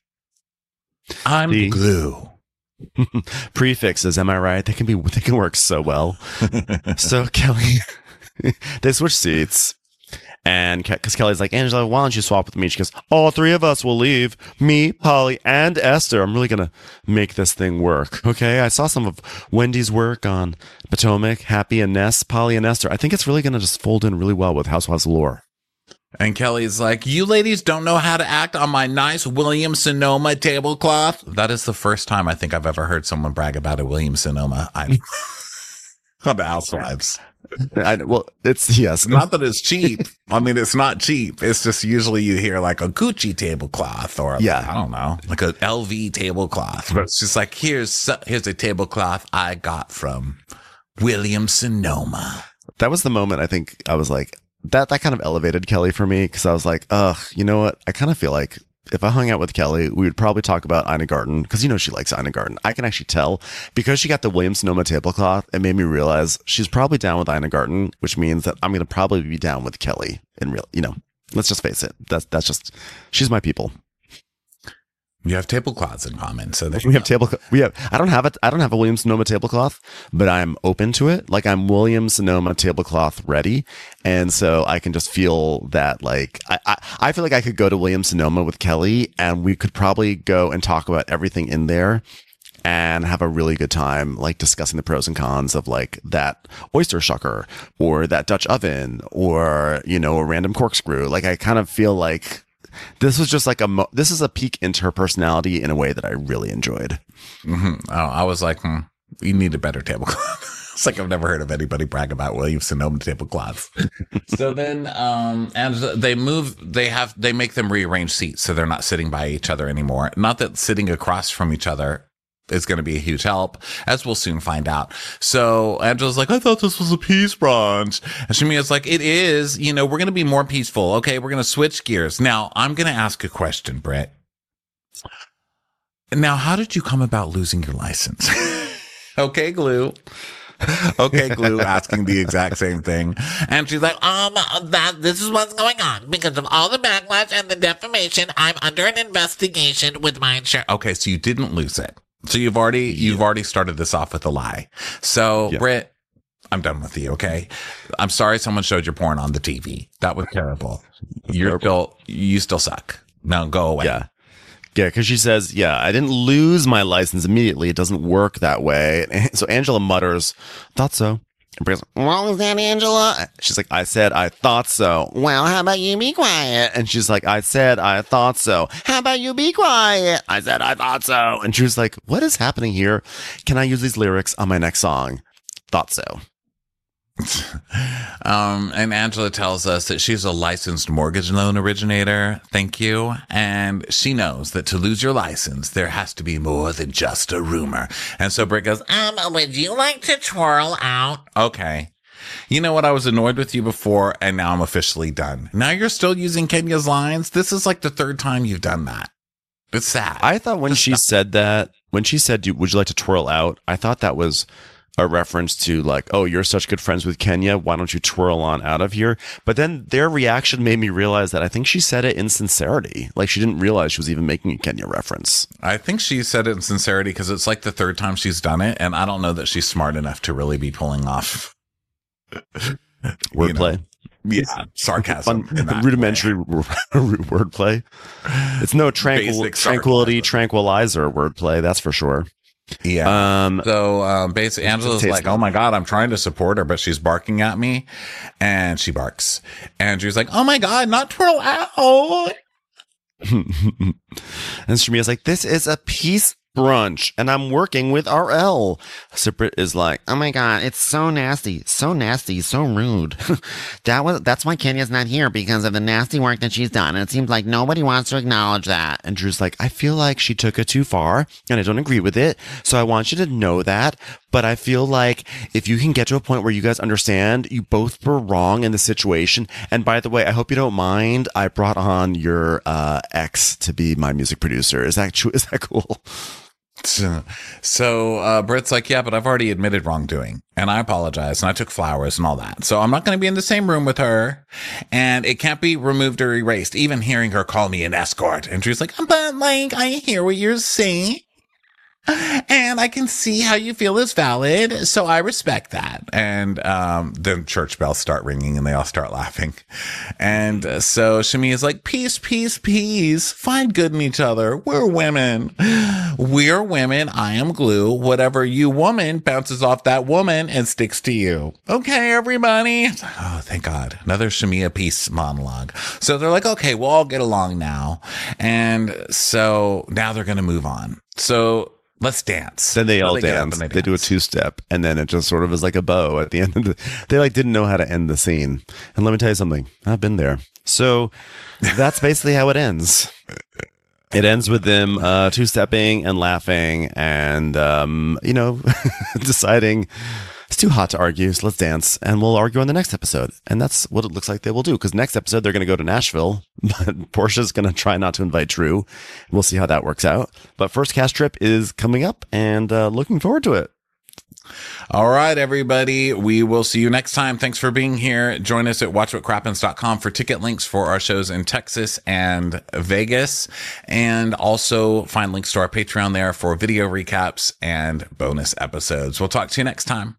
I'm glue. Prefixes, am I right? They can work so well. So Kelly, they switch seats. And because Kelly's like, Angela, why don't you swap with me? She goes, all three of us will leave. Me, Polly, and Esther. I'm really going to make this thing work. Okay. I saw some of Wendy's work on Potomac, Happy and Ness, Polly and Esther. I think it's really going to just fold in really well with Housewives lore. And Kelly's like, you ladies don't know how to act on my nice Williams-Sonoma tablecloth. That is the first time I think I've ever heard someone brag about a Williams-Sonoma item on the Housewives. It's yes. Not that it's cheap. I mean, it's not cheap. It's just usually you hear like a Gucci tablecloth or I don't know, like a LV tablecloth. But it's just like, here's a tablecloth I got from Williams-Sonoma. That was the moment I think I was like, that kind of elevated Kelly for me, because I was like, ugh, you know what? I kind of feel like if I hung out with Kelly, we would probably talk about Ina Garten because she likes Ina Garten. I can actually tell because she got the Williams Sonoma tablecloth. It made me realize she's probably down with Ina Garten, which means that I'm going to probably be down with Kelly. In real, let's just face it. That's just she's my people. You have tablecloths in common, so we have I don't have a Williams Sonoma tablecloth, but I'm open to it. Like I'm Williams Sonoma tablecloth ready, and so I can just feel that. Like I feel like I could go to Williams Sonoma with Kelly, and we could probably go and talk about everything in there, and have a really good time, like discussing the pros and cons of like that oyster shucker or that Dutch oven or a random corkscrew. Like I kind of feel like. This was just like this is a peek into her personality in a way that I really enjoyed. Mm-hmm. Oh, I was like, you need a better tablecloth. It's like I've never heard of anybody brag about Williams Sonoma tablecloths. So then, and they make them rearrange seats so they're not sitting by each other anymore. Not that sitting across from each other is going to be a huge help, as we'll soon find out. So Angela's like, I thought this was a peace brunch. And Shamia's like, it is. We're going to be more peaceful. Okay, we're going to switch gears. Now, I'm going to ask a question, Britt. Now, how did you come about losing your license? Okay, Glue. Okay, Glue asking the exact same thing. And she's like, this is what's going on. Because of all the backlash and the defamation, I'm under an investigation with my insurance. Okay, so you didn't lose it. So you've already started this off with a lie. So Britt, I'm done with you. Okay. I'm sorry someone showed your porn on the TV. That was terrible. You still suck. Now go away. Yeah. Because she says, I didn't lose my license immediately. It doesn't work that way. So Angela mutters, thought so. And Britt's like, what was that, Angela? She's like, I said, I thought so. Well, how about you be quiet? And she's like, I said, I thought so. How about you be quiet? I said, I thought so. And she was like, what is happening here? Can I use these lyrics on my next song? Thought so. And Angela tells us that she's a licensed mortgage loan originator. Thank you. And she knows that to lose your license, there has to be more than just a rumor. And so Britt goes, would you like to twirl out? Okay. You know what? I was annoyed with you before, and now I'm officially done. Now you're still using Kenya's lines. This is like the third time you've done that. It's sad. I thought when she said, would you like to twirl out? I thought that was a reference to like, oh, you're such good friends with Kenya. Why don't you twirl on out of here? But then their reaction made me realize that I think she said it in sincerity. Like she didn't realize she was even making a Kenya reference. I think she said it in sincerity because it's like the third time she's done it. And I don't know that she's smart enough to really be pulling off wordplay. Yeah, sarcasm. Rudimentary wordplay. It's no tranquility tranquilizer wordplay, that's for sure. Yeah. So basically, Angela's like, oh my God, I'm trying to support her, but she's barking at me. And she barks. Andrew's like, oh my God, not twirl out. And Shamia's like, this is a peace brunch and I'm working with RL. So Britt is like, oh my God, it's so nasty, so rude. That's why Kenya's not here, because of the nasty work that she's done. And it seems like nobody wants to acknowledge that. And Drew's like, I feel like she took it too far and I don't agree with it. So I want you to know that. But I feel like if you can get to a point where you guys understand you both were wrong in the situation. And by the way, I hope you don't mind, I brought on your ex to be my music producer. Is that true? Is that cool? So Britt's like, yeah, but I've already admitted wrongdoing and I apologize and I took flowers and all that. So I'm not going to be in the same room with her and it can't be removed or erased, even hearing her call me an escort. And she's like, but like, I hear what you're saying. And I can see how you feel is valid, so I respect that. And then church bells start ringing and they all start laughing. And so Shami is like, peace, peace, peace. Find good in each other. We're women. We're women. I am glue. Whatever you woman bounces off that woman and sticks to you. Okay, everybody. Oh, thank God. Another Shamia peace monologue. So they're like, okay, we'll all get along now. And so now they're going to move on. So let's dance. Then they all dance. They do a two-step, and then it just sort of is like a bow at the end of they like didn't know how to end the scene. And let me tell you something. I've been there. So that's basically how it ends. It ends with them two-stepping and laughing and, deciding It's too hot to argue, so let's dance, and we'll argue on the next episode. And that's what it looks like they will do, because next episode they're going to go to Nashville, but Portia's going to try not to invite Drew. We'll see how that works out. But first cast trip is coming up, and looking forward to it. All right, everybody. We will see you next time. Thanks for being here. Join us at watchwhatcrappens.com for ticket links for our shows in Texas and Vegas. And also find links to our Patreon there for video recaps and bonus episodes. We'll talk to you next time.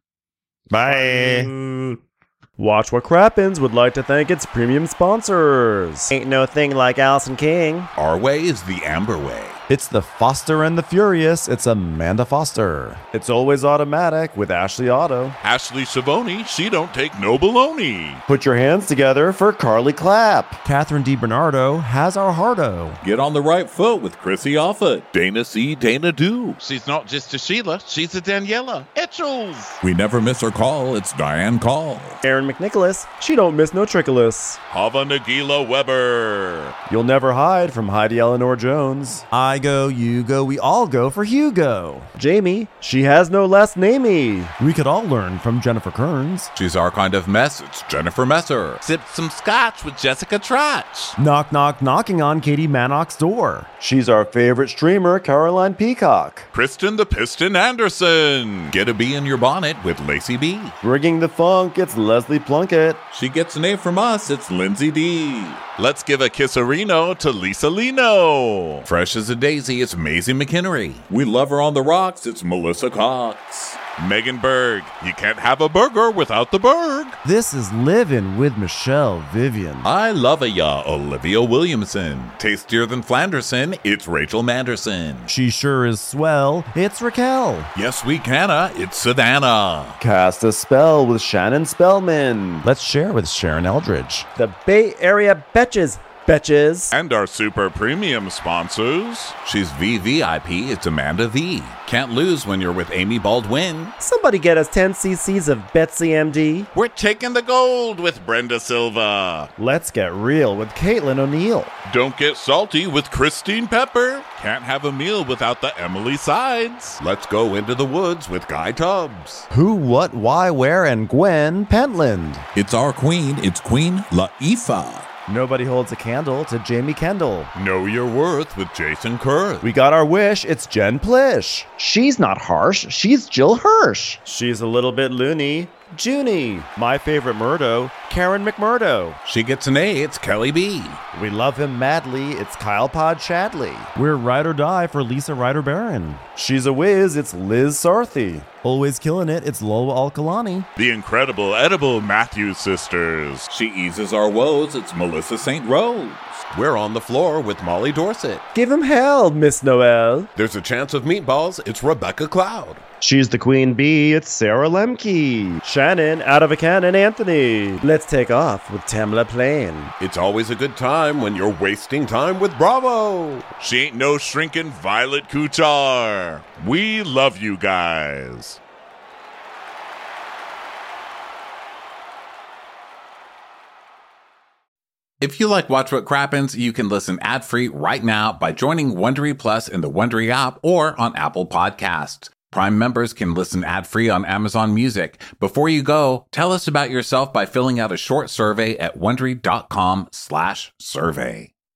Bye. Watch What Crappens would like to thank its premium sponsors. Ain't no thing like Allison King. Our way is the Amber way. It's the Foster and the Furious. It's Amanda Foster. It's always automatic with Ashley Auto. Ashley Savoni, she don't take no baloney. Put your hands together for Carly Clapp. Catherine DiBernardo has our hardo. Get on the right foot with Chrissy Offutt. Dana C. Dana Do. She's not just a Sheila, she's a Daniela Etchells. We never miss her call. It's Diane Call. Aaron McNicholas, she don't miss no trickolas. Hava Nagila Weber. You'll never hide from Heidi Eleanor Jones. I go, you go, we all go for Hugo. Jamie, she has no last namey. We could all learn from Jennifer Kearns. She's our kind of mess. It's Jennifer Messer. Sip some scotch with Jessica Trotch. Knock, knock, knocking on Katie Mannock's door. She's our favorite streamer, Caroline Peacock. Kristen the Piston Anderson. Get a bee in your bonnet with Lacey B. Bringing the funk, it's Leslie Plunkett. She gets an A from us. It's Lindsay D. Let's give a kisserino to Lisa Lino. Fresh as a daisy, it's Maisie McHenry. We love her on the rocks. It's Melissa Cox. Megan Berg. You can't have a burger without the Berg. This is Living with Michelle Vivian. I love ya, Olivia Williamson. Tastier than Flanderson, it's Rachel Manderson. She sure is swell. It's Raquel. Yes, we canna. It's Savannah. Cast a spell with Shannon Spellman. Let's share with Sharon Eldridge. The Bay Area Betches. Betches. And our super premium sponsors. She's VVIP, it's Amanda V. Can't lose when you're with Amy Baldwin. Somebody get us 10 cc's of Betsy MD. We're taking the gold with Brenda Silva. Let's get real with Caitlin O'Neill. Don't get salty with Christine Pepper. Can't have a meal without the Emily Sides. Let's go into the woods with Guy Tubbs. Who, what, why, where, and Gwen Pentland. It's our queen. It's Queen Laifah. Nobody holds a candle to Jamie Kendall. Know your worth with Jason Kurth. We got our wish. It's Jen Plish. She's not harsh. She's Jill Hirsch. She's a little bit loony. Junie. My favorite Murdo, Karen McMurdo. She gets an A, it's Kelly B. We love him madly. It's Kyle Pod Shadley. We're ride or die for Lisa Ryder Barron. She's a whiz. It's Liz Sarthy. Always killing it. It's Lola Alkalani. The incredible edible Matthews sisters. She eases our woes. It's Melissa St. Rose. We're on the floor with Molly Dorset. Give him hell, Miss Noel. There's a chance of meatballs. It's Rebecca Cloud. She's the queen bee. It's Sarah Lemke. Shannon, out of a cannon, Anthony. Let's take off with Tamla Plain. It's always a good time when you're wasting time with Bravo. She ain't no shrinking Violet Kuchar. We love you guys. If you like Watch What Crappens, you can listen ad-free right now by joining Wondery Plus in the Wondery app or on Apple Podcasts. Prime members can listen ad-free on Amazon Music. Before you go, tell us about yourself by filling out a short survey at Wondery.com/survey.